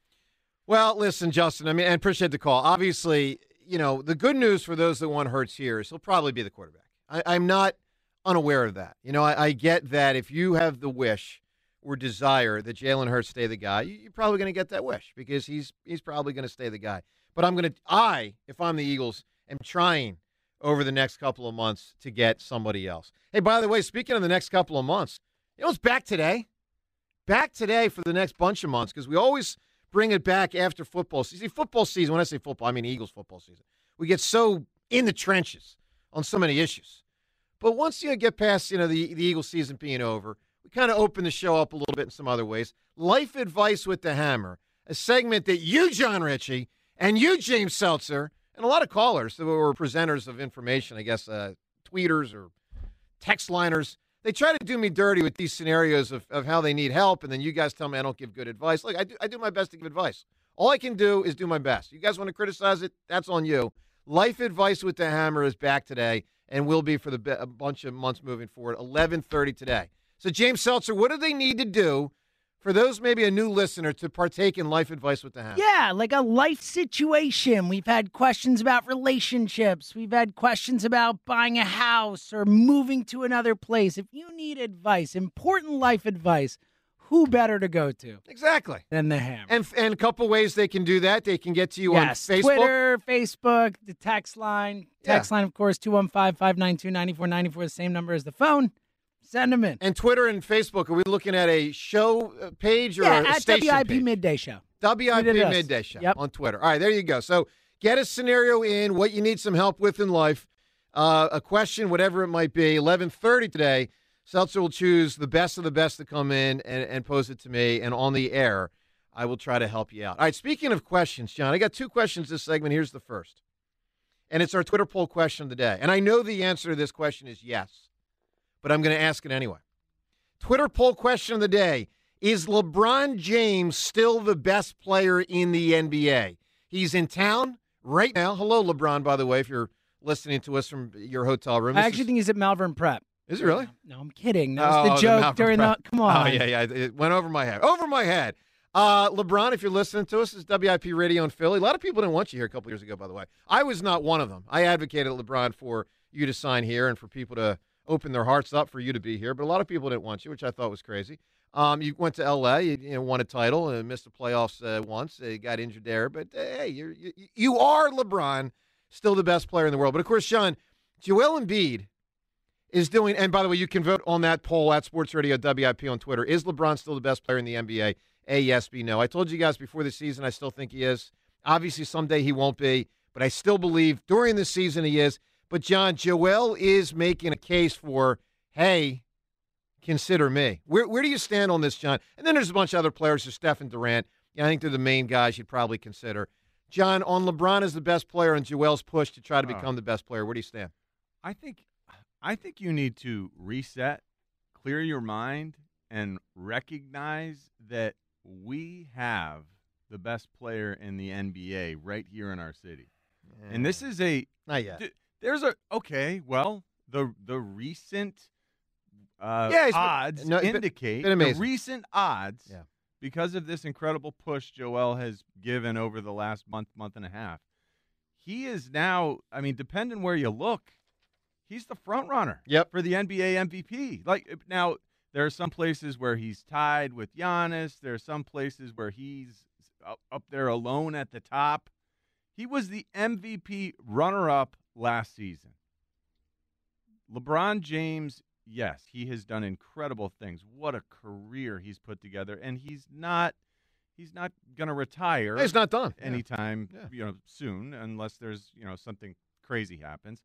Well, listen, Justin, I mean, and appreciate the call. Obviously, you know, the good news for those that want Hurts here is he'll probably be the quarterback. I, I'm not unaware of that. You know, I, I get that if you have the wish or desire that Jalen Hurts stay the guy, you, you're probably going to get that wish because he's he's probably going to stay the guy. But I'm going to, I, if I'm the Eagles, am trying over the next couple of months to get somebody else. Hey, by the way, speaking of the next couple of months, you know, it's back today. Back today for the next bunch of months because we always bring it back after football season. See, football season, when I say football, I mean Eagles football season. We get so in the trenches on so many issues. But once you get past, you know, the, the Eagles season being over, we kind of open the show up a little bit in some other ways. Life Advice with the Hammer, a segment that you, John Ritchie, and you, James Seltzer, and a lot of callers that were presenters of information, I guess, uh, tweeters or text liners, they try to do me dirty with these scenarios of, of how they need help, and then you guys tell me I don't give good advice. Look, I do, I do my best to give advice. All I can do is do my best. You guys want to criticize it? That's on you. Life Advice with the Hammer is back today and will be for the a bunch of months moving forward, eleven thirty today. So, James Seltzer, what do they need to do for those maybe a new listener to partake in Life Advice with the Hammer? Yeah, like a life situation. We've had questions about relationships. We've had questions about buying a house or moving to another place. If you need advice, important life advice, who better to go to? Exactly. Than the Hammer. And and a couple ways they can do that. They can get to you yes, on Facebook. Twitter, Facebook, the text line. Text Yeah. line, of course, two one five, five nine two, nine four nine four, the same number as the phone. Send them in. And Twitter and Facebook, are we looking at a show page or yeah, a at station W I P page? Midday Show. W I P Tweet at us. Midday Show Yep. on Twitter. All right, there you go. So get a scenario in, what you need some help with in life, uh, a question, whatever it might be. eleven thirty today, Seltzer will choose the best of the best to come in and, and pose it to me and on the air. I will try to help you out. All right, speaking of questions, John, I got two questions this segment. Here's the first. And it's our Twitter poll question of the day. And I know the answer to this question is yes, but I'm going to ask it anyway. Twitter poll question of the day. Is LeBron James still the best player in the N B A? He's in town right now. Hello, LeBron, by the way, if you're listening to us from your hotel room. I This actually is, think he's at Malvern Prep. Is he really? No, I'm kidding. That was Oh, the joke Malvern during Prep. the. Come on. Oh, yeah, yeah. It went over my head. Over my head. Uh, LeBron, if you're listening to us, this is W I P Radio in Philly. A lot of people didn't want you here a couple years ago, by the way. I was not one of them. I advocated, LeBron, for you to sign here and for people to open their hearts up for you to be here. But a lot of people didn't want you, which I thought was crazy. Um, you went to L A, you, you know, won a title, and missed the playoffs uh, once. Uh, you got injured there. But, uh, hey, you're, you, you are, LeBron, still the best player in the world. But, of course, Sean, Joel Embiid is doing – and, by the way, you can vote on that poll at Sports Radio W I P on Twitter. Is LeBron still the best player in the N B A? A, yes, B, no. I told you guys before the season I still think he is. Obviously, someday he won't be, but I still believe during the season he is. But, John, Joel is making a case for, hey, consider me. Where where do you stand on this, John? And then there's a bunch of other players, there's Steph and Durant. Yeah, I think they're the main guys you'd probably consider. John, on LeBron as the best player and Joel's push to try to become Oh. the best player, where do you stand? I think I think you need to reset, clear your mind, and recognize that we have the best player in the N B A right here in our city. And this is a Not yet. d- there's a okay, well, the the recent uh, Yeah, he's been- odds no, he's been- indicate been the amazing. recent odds Yeah. because of this incredible push Joel has given over the last month, month and a half. He is now, I mean, depending where you look, he's the front runner yep. for the N B A M V P. Like now, there are some places where he's tied with Giannis. There are some places where he's up, up there alone at the top. He was the M V P runner-up last season. LeBron James, yes, he has done incredible things. What a career he's put together, and he's not he's not going to retire. He's not done. Yeah. anytime Yeah. you know soon, unless there's you know something crazy happens.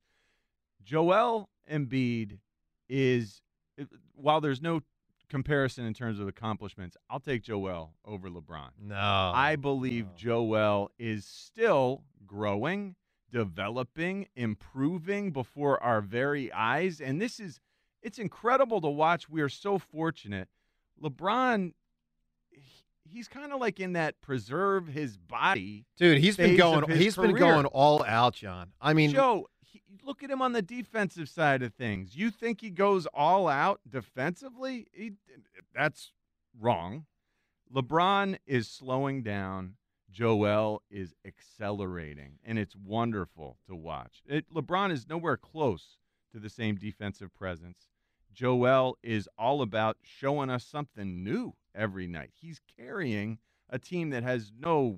Joel Embiid is, while there's no comparison in terms of accomplishments, I'll take Joel over LeBron. No. I believe No. Joel is still growing, developing, improving before our very eyes. And this is, it's incredible to watch. We are so fortunate. LeBron, he- he's kind of like in that preserve his body. Dude, he's been phase going of his he's been career. going all out, John. I mean, Joe, he, look at him on the defensive side of things. You think he goes all out defensively? He, that's wrong. LeBron is slowing down. Joel is accelerating, and it's wonderful to watch. It, LeBron is nowhere close to the same defensive presence. Joel is all about showing us something new every night. He's carrying a team that has no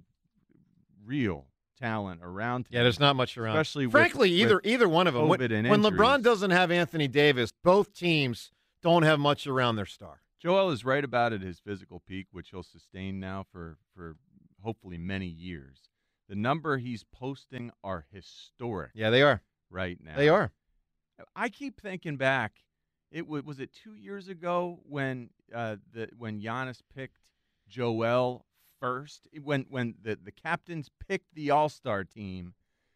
real talent around him. yeah, there's not much around. Especially with- Frankly, either with either one of them. When, COVID and when LeBron injuries. doesn't have Anthony Davis, both teams don't have much around their star. Joel is right about at his physical peak, which he'll sustain now for, for hopefully many years. The number he's posting are historic. Yeah, they are. Right now. They are. I keep thinking back. It was, was it two years ago when uh, the when Giannis picked Joel first? When when the, the captains picked the All-Star team,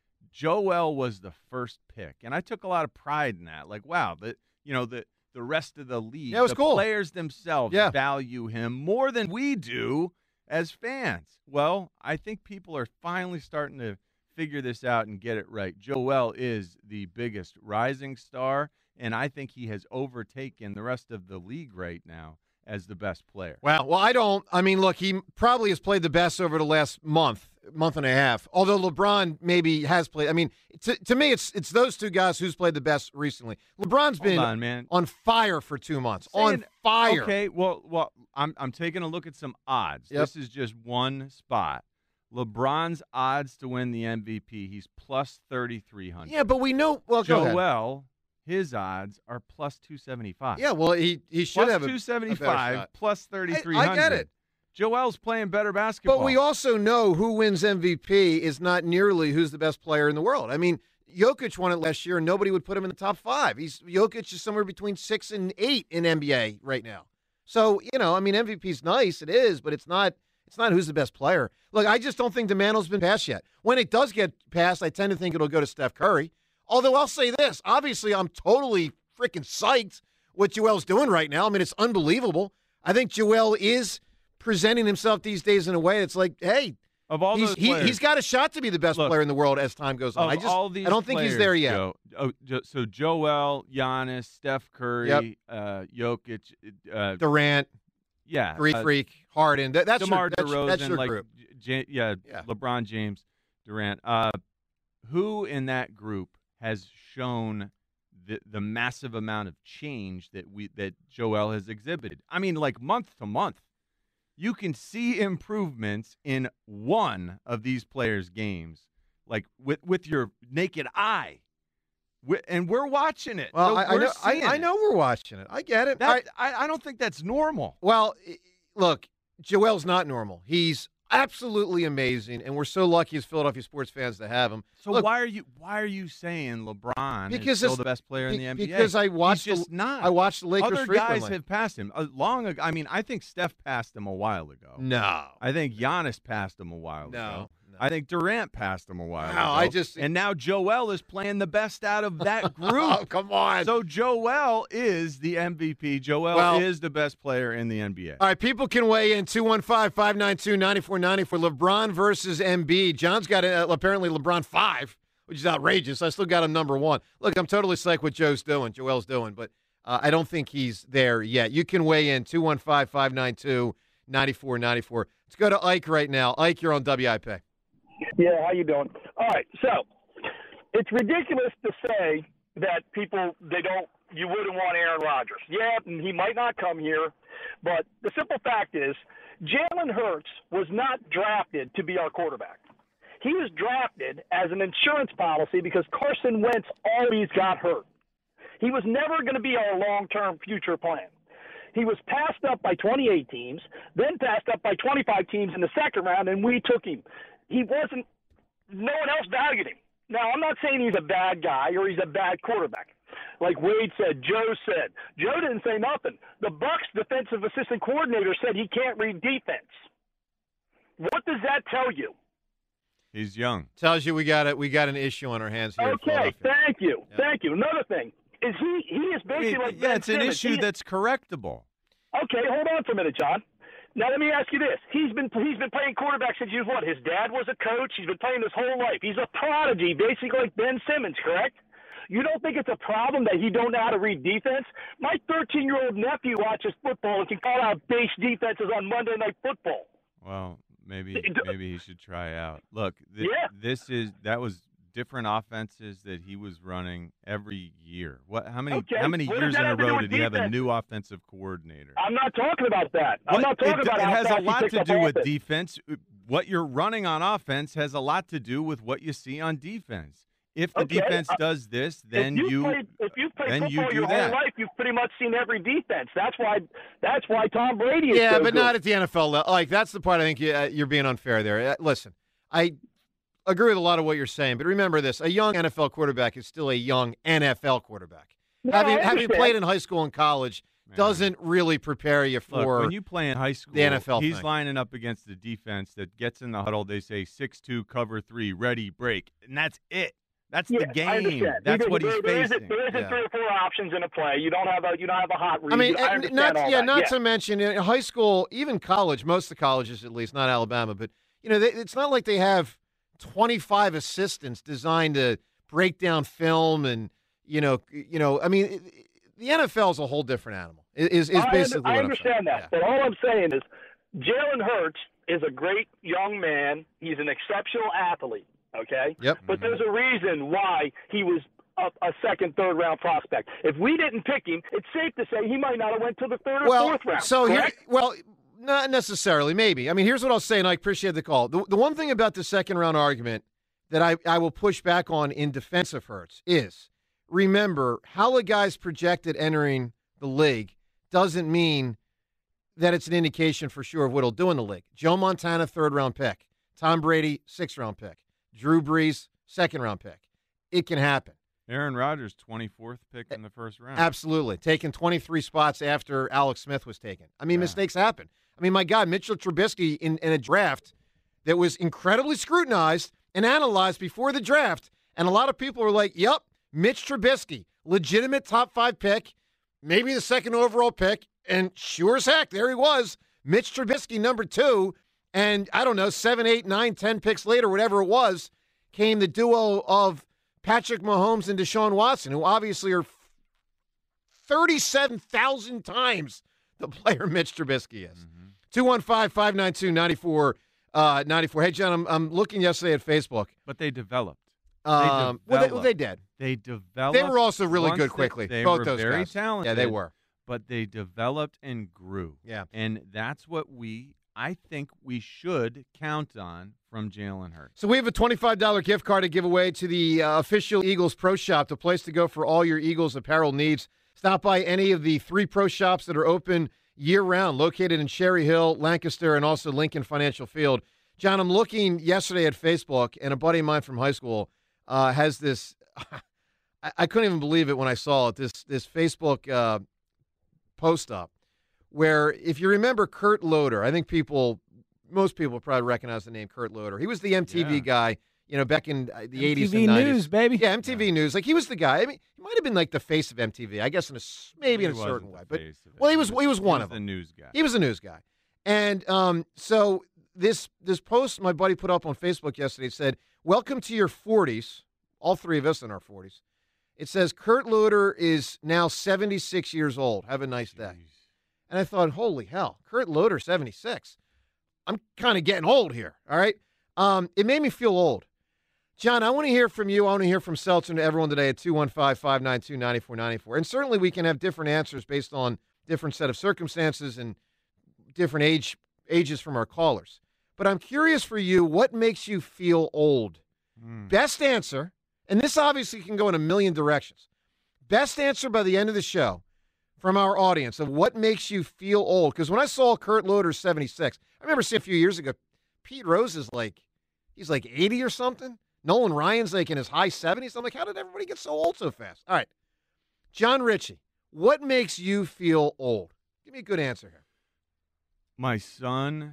Joel was the first pick, and I took a lot of pride in that. Like, wow, the you know the the rest of the league, Yeah, it was the cool. players themselves Yeah. value him more than we do as fans. Well, I think people are finally starting to figure this out and get it right. Joel is the biggest rising star, and I think he has overtaken the rest of the league right now as the best player. Well, well, I don't. I mean, look, he probably has played the best over the last month, month and a half. Although LeBron maybe has played. I mean, to, to me, it's it's those two guys who's played the best recently. LeBron's been Hold on, man. on fire for two months. on Saying- fire. Okay, well, well, I'm I'm taking a look at some odds. Yep. This is just one spot. LeBron's odds to win the M V P, he's plus thirty-three hundred. Yeah, but we know. Well, go ahead. Joel, his odds are plus two seventy-five. Yeah, well, he he should Plus have a, two a better seventy-five, shot. plus thirty-three I, hundred. I get it. Joel's playing better basketball. But we also know who wins M V P is not nearly who's the best player in the world. I mean, Jokic won it last year, and nobody would put him in the top five. He's Jokic is somewhere between six and eight in N B A right now. So, you know, I mean, M V P's nice, it is, but it's not It's not who's the best player. Look, I just don't think the mantle's been passed yet. When it does get passed, I tend to think it'll go to Steph Curry. Although I'll say this. Obviously, I'm totally freaking psyched what Joel's doing right now. I mean, it's unbelievable. I think Joel is presenting himself these days in a way that's like, hey, of all he's, those he, players, he's got a shot to be the best look, player in the world as time goes on. Of I just all these I don't think players, he's there yet. Joe, oh, jo- so Joel, Giannis, Steph Curry, Yep. uh, Jokic, uh, Durant, yeah, Greek uh, Freak, Harden. That, that's, DeMar your, that's, DeRozan, that's your like group. J- yeah, Yeah. LeBron James, Durant. Uh, who in that group has shown the the massive amount of change that we that Joel has exhibited? I mean, like month to month, you can see improvements in one of these players' games, like with with your naked eye. We, and we're watching it. Well, so I, I we're know I, seeing I it. know we're watching it. I get it. That, I, I don't think that's normal. Well, i- look, Joel's not normal. He's absolutely amazing, and we're so lucky as Philadelphia sports fans to have him. So Look, why are you why are you saying LeBron because is still it's- the best player in be- the N B A? because I watched He's just the- not. I watched the Lakers Other frequently. guys have passed him uh, long ago. I mean, I think Steph passed him a while ago. No. I think Giannis passed him a while No, ago. I think Durant passed him a while No, ago. I just- and now Joel is playing the best out of that group. Oh, come on. So Joel is the M V P. Joel Well- is the best player in the N B A. All right, people can weigh in two one five, five nine two, nine four nine zero for LeBron versus Embiid. John's got uh, apparently LeBron five, which is outrageous. I still got him number one. Look, I'm totally psyched what Joe's doing, Joel's doing, but uh, I don't think he's there yet. You can weigh in two one five, five nine two, nine four nine four. Let's go to Ike right now. Ike, you're on W I P. Yeah, how you doing? All right, so it's ridiculous to say that people they don't you wouldn't want Aaron Rodgers. Yeah, and he might not come here, but the simple fact is Jalen Hurts was not drafted to be our quarterback. He was drafted as an insurance policy because Carson Wentz always got hurt. He was never going to be our long-term future plan. He was passed up by twenty-eight teams, then passed up by twenty-five teams in the second round, and we took him. He wasn't – no one else valued him. Now, I'm not saying he's a bad guy or he's a bad quarterback. Like Wade said, Joe said. Joe didn't say nothing. The Bucs defensive assistant coordinator said he can't read defense. What does that tell you? He's young. Tells you we got it. We got an issue on our hands here. in Okay, Philadelphia. thank you. Thank you. Another thing is he, he is basically I mean, like yeah, Ben it's an Simmons. issue He- that's correctable. Okay, hold on for a minute, John. Now let me ask you this: He's been he's been playing quarterback since he was what? His dad was a coach. He's been playing his whole life. He's a prodigy, basically like Ben Simmons, correct? You don't think it's a problem that he don't know how to read defense? My thirteen-year-old nephew watches football and can call out base defenses on Monday Night Football. Well, maybe D- maybe he should try out. Look, th- Yeah. this is that was different offenses that he was running every year. What? How many? Okay, How many what does years that in a have to do row with did he have a defense? new offensive coordinator? I'm not talking about that. I'm What- not talking it, about it how has a fast he lot picks to up do with offense. defense. What you're running on offense has a lot to do with what you see on defense. If the Okay, defense uh, does this, then if you, you played, if you've played then you football do your that. whole life, you've pretty much seen every defense. That's why. That's why Tom Brady is Yeah, so but good. not at the N F L level. Like, that's the part I think you, uh, you're being unfair there. Uh, listen, I agree with a lot of what you're saying, but remember this: a young N F L quarterback is still a young N F L quarterback. No, having I having understand. played in high school and college doesn't really prepare you for Look, when you play in high school, the N F L he's thing. lining up against the defense that gets in the huddle. They say six two, cover three, ready, break, and that's it. That's Yeah, the I game. understand. That's There- what he's there, there isn't, facing. there isn't Yeah. three or four options in a play. You don't have a you don't have a hot read. I mean, I and understand not all yeah, that. not yeah. to mention in high school, even college, most of the colleges at least, not Alabama, but you know, they, it's not like they have twenty-five assistants designed to break down film and you know, you know, I mean, it, the N F L is a whole different animal. Is is I, basically under, I what understand I'm that, but all I'm saying is Jalen Hurts is a great young man. He's an exceptional athlete. Okay. Yep. But there's a reason why he was a, a second, third round prospect. If we didn't pick him, it's safe to say he might not have went to the third or well, fourth round. so here, correct? well, not necessarily, maybe. I mean, here's what I'll say, and I appreciate the call. The, the one thing about the second round argument that I, I will push back on in defense of Hurts is remember how a guy's projected entering the league doesn't mean that it's an indication for sure of what he'll do in the league. Joe Montana, third round pick. Tom Brady, sixth round pick. Drew Brees, second round pick. It can happen. Aaron Rodgers, twenty-fourth pick in the first round. Absolutely. Taken twenty-three spots after Alex Smith was taken. I mean, Yeah. mistakes happen. I mean, my God, Mitchell Trubisky in, in a draft that was incredibly scrutinized and analyzed before the draft, and a lot of people were like, yep, Mitch Trubisky, legitimate top five pick, maybe the second overall pick, and sure as heck, there he was, Mitch Trubisky, number two, and I don't know, seven, eight, nine, ten picks later, whatever it was, came the duo of Patrick Mahomes and Deshaun Watson, who obviously are thirty-seven thousand times the player Mitch Trubisky is. Mm-hmm. two one five, five nine two, nine four nine four. Hey, John, I'm, I'm looking yesterday at Facebook. But they developed. Um, they well, they, developed. they did. They developed. They were also really once good they- quickly. They, Both were those very guys. talented. Yeah, they were. But they developed and grew. Yeah. And that's what we, I think we should count on from Jalen Hurts. So we have a twenty-five dollars gift card to give away to the uh, official Eagles Pro Shop, the place to go for all your Eagles apparel needs. Stop by any of the three pro shops that are open year-round, located in Cherry Hill, Lancaster, and also Lincoln Financial Field. John, I'm looking yesterday at Facebook, and a buddy of mine from high school uh, has this I, I couldn't even believe it when I saw it, this, this Facebook uh, post up, where if you remember Kurt Loder, I think people, most people probably recognize the name Kurt Loder. He was the M T V Yeah. guy, you know, back in uh, the eighties M T V and nineties. News, baby. Yeah, M T V News. Like, he was the guy. I mean, he might have been like the face of M T V, I guess, in a s- maybe He in a wasn't certain the way. But face of it. well, he was he was one he of was them. the news guy. He was a news guy. And um, so this this post my buddy put up on Facebook yesterday said, "Welcome to your forties." All three of us in our forties. It says Kurt Loder is now seventy-six years old. Have a nice day. And I thought, holy hell, Kurt Loder, seventy-six. I'm kind of getting old here, all right? Um, it made me feel old. John, I want to hear from you. I want to hear from Seltzer and everyone today at two one five, five nine two, nine four nine four. And certainly we can have different answers based on different set of circumstances and different age ages from our callers. But I'm curious for you, what makes you feel old? Mm. Best answer, and this obviously can go in a million directions. Best answer by the end of the show from our audience of what makes you feel old. Because when I saw Kurt Loder seventy-six, I remember seeing a few years ago, Pete Rose is like, he's like eighty or something. Nolan Ryan's like in his high seventies. I'm like, how did everybody get so old so fast? All right. John Ritchie, what makes you feel old? Give me a good answer here. My son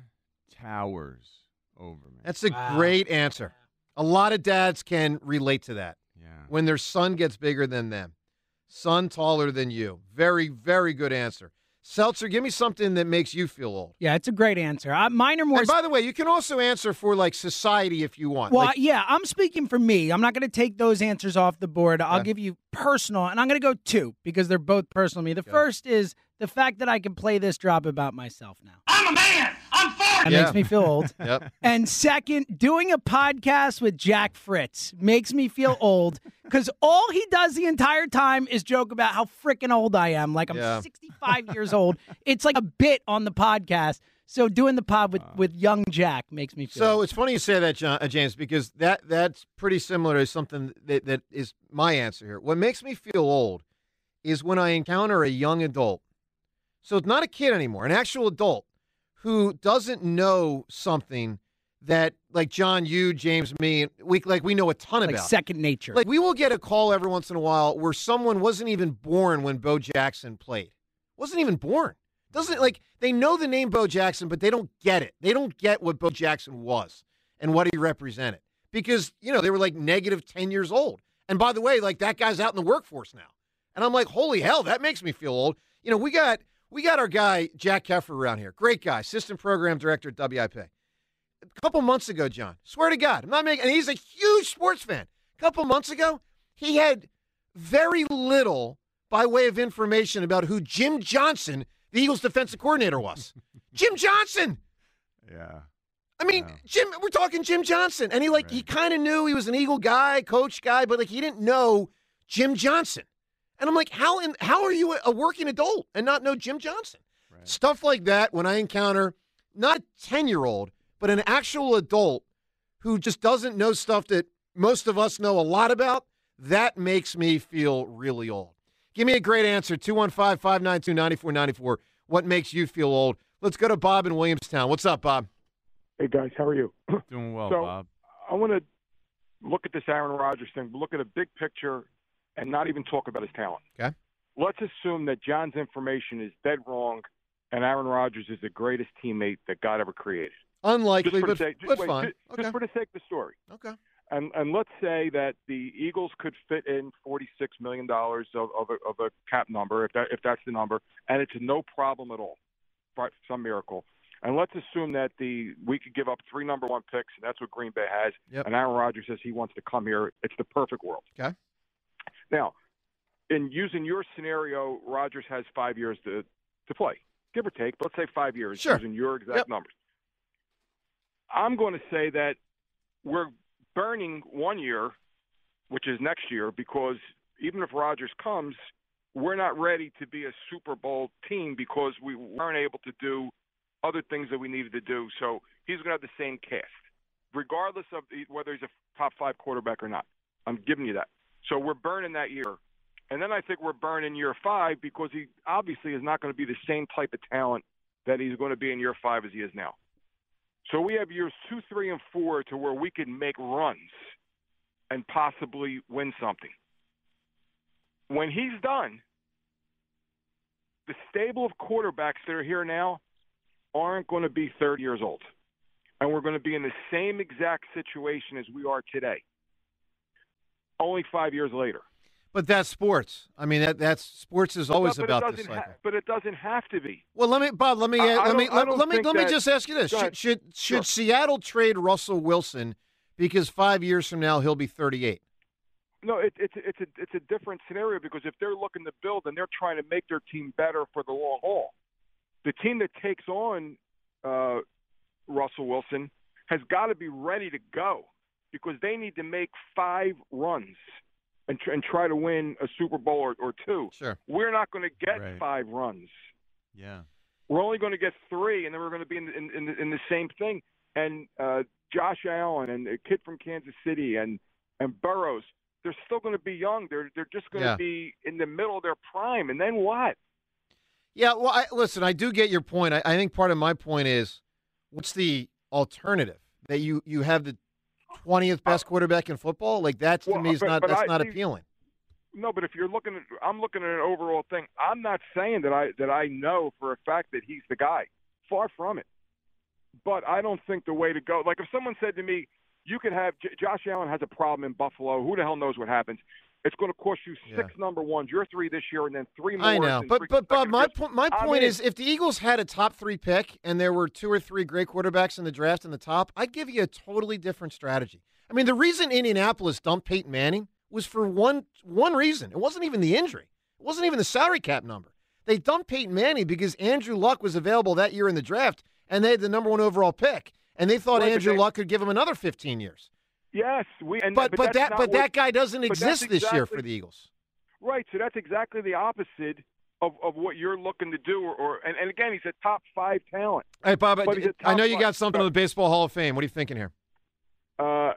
towers over me. That's a great answer. A lot of dads can relate to that. Yeah. When their son gets bigger than them. Son taller than you. Very, very good answer. Seltzer, give me something that makes you feel old. Yeah, it's a great answer. Uh, mine are more. And by the way, you can also answer for like society if you want. Well, Like, yeah, I'm speaking for me. I'm not going to take those answers off the board. I'll Yeah. give you personal, and I'm going to go two because they're both personal to me. The first is the fact that I can play this drop about myself now. I'm a man. I'm forty. That Yeah. makes me feel old. Yep. And second, doing a podcast with Jack Fritz makes me feel old because all he does the entire time is joke about how freaking old I am. Like I'm Yeah. sixty-five years old. It's like a bit on the podcast. So doing the pod with, with young Jack makes me feel So old. it's funny you say that, John, uh, James, because that that's pretty similar to something that, that is my answer here. What makes me feel old is when I encounter a young adult. So it's not a kid anymore, an actual adult who doesn't know something that, like John, you, James, me, we like we know a ton like about. second nature. Like we will get a call every once in a while where someone wasn't even born when Bo Jackson played. Wasn't even born. Doesn't like they know the name Bo Jackson, but they don't get it. They don't get what Bo Jackson was and what he represented. Because, you know, they were like negative ten years old. And by the way, like that guy's out in the workforce now. And I'm like, holy hell, that makes me feel old. You know, we got we got our guy, Jack Keffer, around here. Great guy, assistant program director at W I P. A couple months ago, John, swear to God, I'm not making, and he's a huge sports fan. A couple months ago, he had very little by way of information about who Jim Johnson, the Eagles defensive coordinator, was. Jim Johnson. Yeah. I mean, Jim, we're talking Jim Johnson. And he like he kind of knew he was an Eagle guy, coach guy, but like he didn't know Jim Johnson. And I'm like, how in, how are you a working adult and not know Jim Johnson? Right. Stuff like that when I encounter not a ten-year-old, but an actual adult who just doesn't know stuff that most of us know a lot about, that makes me feel really old. Give me a great answer, two one five, five nine two, nine four nine four. What makes you feel old? Let's go to Bob in Williamstown. What's up, Bob? Hey, guys, how are you? Doing well, so, Bob. I want to look at this Aaron Rodgers thing, but look at a big picture and not even talk about his talent. Okay. Let's assume that John's information is dead wrong, and Aaron Rodgers is the greatest teammate that God ever created. Unlikely, Just for but, the sake, just, but wait, fine. Just, Okay. just for the sake of the story. Okay. And and let's say that the Eagles could fit in forty-six million dollars of, of, a, of a cap number, if that if that's the number, and it's no problem at all, for some miracle. And let's assume that the we could give up three number one picks, and that's what Green Bay has. Yep. And Aaron Rodgers says he wants to come here. It's the perfect world. Okay. Now, in using your scenario, Rodgers has five years to, to play, give or take. But let's say five years, Sure. using your exact Yep. numbers. I'm going to say that we're burning one year, which is next year, because even if Rodgers comes, we're not ready to be a Super Bowl team because we weren't able to do other things that we needed to do. So he's going to have the same cast, regardless of the, whether he's a top five quarterback or not. I'm giving you that. So we're burning that year. And then I think we're burning year five because he obviously is not going to be the same type of talent that he's going to be in year five as he is now. So we have years two, three, and four to where we can make runs and possibly win something. When he's done, the stable of quarterbacks that are here now aren't going to be thirty years old. And we're going to be in the same exact situation as we are today, only five years later. But that's sports. I mean, that that's sports is always but, but about it this doesn't cycle. ha- but it doesn't have to be. Well, let me, Bob. Let me, I- I let me, don't- I let, don't let me, think let me that- just ask you this: Go should ahead. should, should Sure. Seattle trade Russell Wilson because five years from now he'll be thirty-eight? No, it, it's it's a it's a different scenario because if they're looking to build and they're trying to make their team better for the long haul, the team that takes on uh, Russell Wilson has got to be ready to go because they need to make five runs and tr- and try to win a Super Bowl or, or two. Sure. We're not going to get Right. five runs. Yeah. We're only going to get three, and then we're going to be in in, in, the, in the same thing. And uh, Josh Allen and a kid from Kansas City and and Burrows, they're still going to be young. They're they're just going to Yeah. be in the middle of their prime. And then what? Yeah. Well, I, listen, I do get your point. I, I think part of my point is, what's the alternative? That you you have the twentieth best quarterback in football? Like that to Well, me is but- not but that's I- not see- appealing. No, but if you're looking at, I'm looking at an overall thing. I'm not saying that I that I know for a fact that he's the guy. Far from it. But I don't think the way to go. Like if someone said to me, "You could have J- Josh Allen has a problem in Buffalo. Who the hell knows what happens? It's going to cost you six number ones. You're three this year, and then three more. I know, and but three but Bob, second my years." point my I'm point in. is, if the Eagles had a top three pick and there were two or three great quarterbacks in the draft in the top, I'd give you a totally different strategy. I mean, the reason Indianapolis dumped Peyton Manning was for one one reason. It wasn't even the injury. It wasn't even the salary cap number. They dumped Peyton Manning because Andrew Luck was available that year in the draft, and they had the number one overall pick, and they thought Right, but Andrew they- Luck could give him another fifteen years. Yes, we. And, But but, that's that not but what- that guy doesn't but that's exist this year for exactly- the Eagles. Right, so that's exactly the opposite of, of what you're looking to do. Or, or and, and again, he's a top five talent. Hey, Bob, But he's a I top know you five- got something on the Baseball Hall of Fame. What are you thinking here? Uh,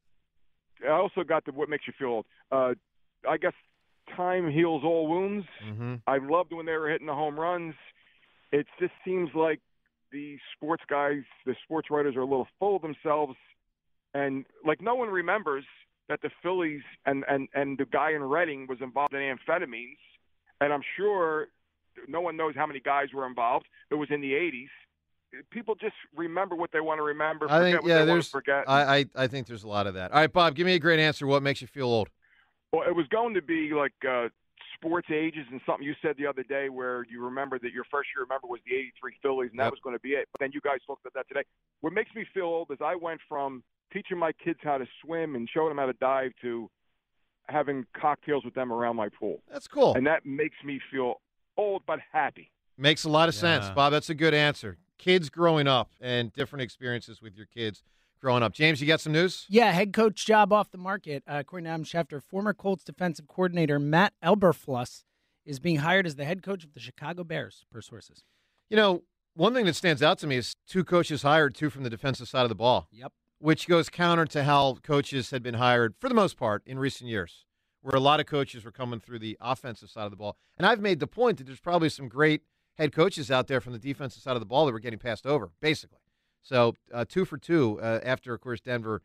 I also got the what makes you feel old. Uh, I guess time heals all wounds. Mm-hmm. I loved when they were hitting the home runs. It just seems like the sports guys, the sports writers, are a little full of themselves, and like no one remembers that the Phillies and and and the guy in Reading was involved in amphetamines, and I'm sure no one knows how many guys were involved. It was in the eighties. People just remember what they want to remember. I Forget think what yeah, they want to there's forget. I, I I think there's a lot of that. All right, Bob, give me a great answer. What makes you feel old? Well, it was going to be like uh, sports ages and something you said the other day where you remember that your first year remember was the eighty-three Phillies, and that Yep. was going to be it. But then you guys talked about that today. What makes me feel old is I went from teaching my kids how to swim and showing them how to dive to having cocktails with them around my pool. That's cool. And that makes me feel old but happy. Makes a lot of sense, Yeah. Bob. That's a good answer. Kids growing up and different experiences with your kids growing up. James, you got some news? Yeah, head coach job off the market. Uh, according to Adam Schefter, former Colts defensive coordinator Matt Eberfluss is being hired as the head coach of the Chicago Bears, per sources. You know, one thing that stands out to me is two coaches hired, two from the defensive side of the ball. Yep. Which goes counter to how coaches had been hired, for the most part, in recent years, where a lot of coaches were coming through the offensive side of the ball. And I've made the point that there's probably some great head coaches out there from the defensive side of the ball that were getting passed over, basically. So uh, two for two uh, after, of course, Denver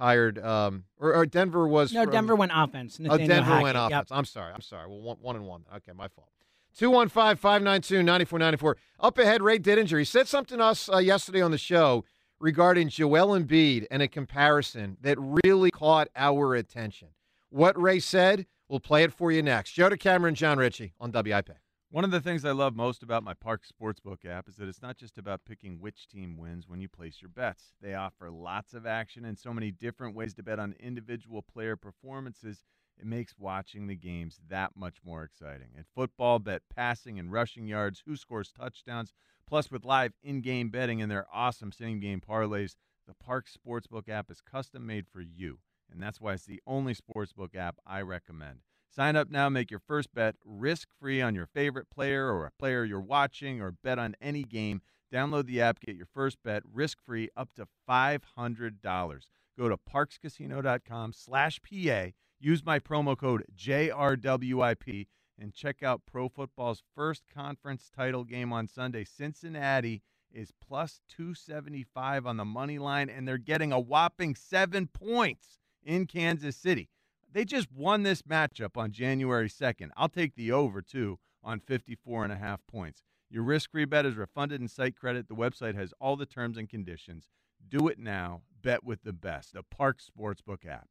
hired, um, or, or Denver was. No, from, Denver went offense. Oh, Nathaniel Denver Hackett, went yep. offense. I'm sorry. I'm sorry. Well, one, one and one. Okay, my fault. two one five, five nine two, nine four nine four. Up ahead, Ray Didinger. He said something to us uh, yesterday on the show regarding Joel Embiid and a comparison that really caught our attention. What Ray said, we'll play it for you next. Joe DeCamara and John Ritchie on W I P. One of the things I love most about my Park Sportsbook app is that it's not just about picking which team wins when you place your bets. They offer lots of action and so many different ways to bet on individual player performances. It makes watching the games that much more exciting. In football, bet passing and rushing yards, who scores touchdowns, plus with live in-game betting and their awesome same-game parlays, the Park Sportsbook app is custom-made for you, and that's why it's the only sportsbook app I recommend. Sign up now, make your first bet risk-free on your favorite player or a player you're watching, or bet on any game. Download the app, get your first bet risk-free up to five hundred dollars. Go to parkscasino.com slash PA, use my promo code J R W I P, and check out Pro Football's first conference title game on Sunday. Cincinnati is plus two seventy-five on the money line, and they're getting a whopping seven points in Kansas City. They just won this matchup on January second. I'll take the over, too, on fifty-four and a half points. Your risk-free bet is refunded in site credit. The website has all the terms and conditions. Do it now. Bet with the best. The Park Sportsbook app.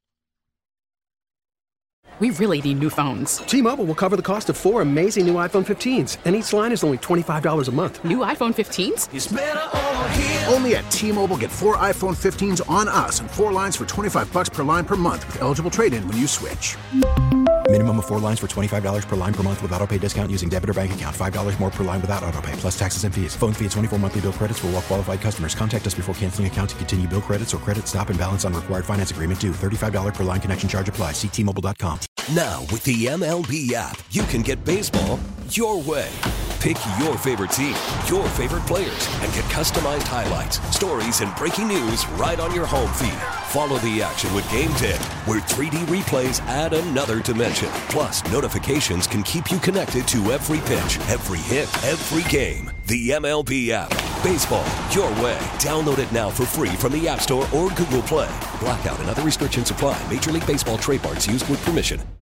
We really need new phones. T-Mobile will cover the cost of four amazing new iPhone fifteens, and each line is only twenty-five dollars a month. New iPhone fifteens? It's better over here. Only at T-Mobile, get four iPhone fifteens on us and four lines for twenty-five bucks per line per month with eligible trade-in when you switch. Minimum of four lines for twenty-five dollars per line per month with autopay discount using debit or bank account. five dollars more per line without autopay, plus taxes and fees. Phone fee at twenty-four monthly bill credits for well-qualified customers. Contact us before canceling account to continue bill credits or credit stop and balance on required finance agreement due. thirty-five dollars per line connection charge applies. See T Mobile dot com. Now, with the M L B app, you can get baseball your way. Pick your favorite team, your favorite players, and get customized highlights, stories, and breaking news right on your home feed. Follow the action with Game ten, where three D replays add another dimension. Plus, notifications can keep you connected to every pitch, every hit, every game. The M L B app. Baseball your way. Download it now for free from the App Store or Google Play. Blackout and other restrictions apply. Major League Baseball trademarks used with permission.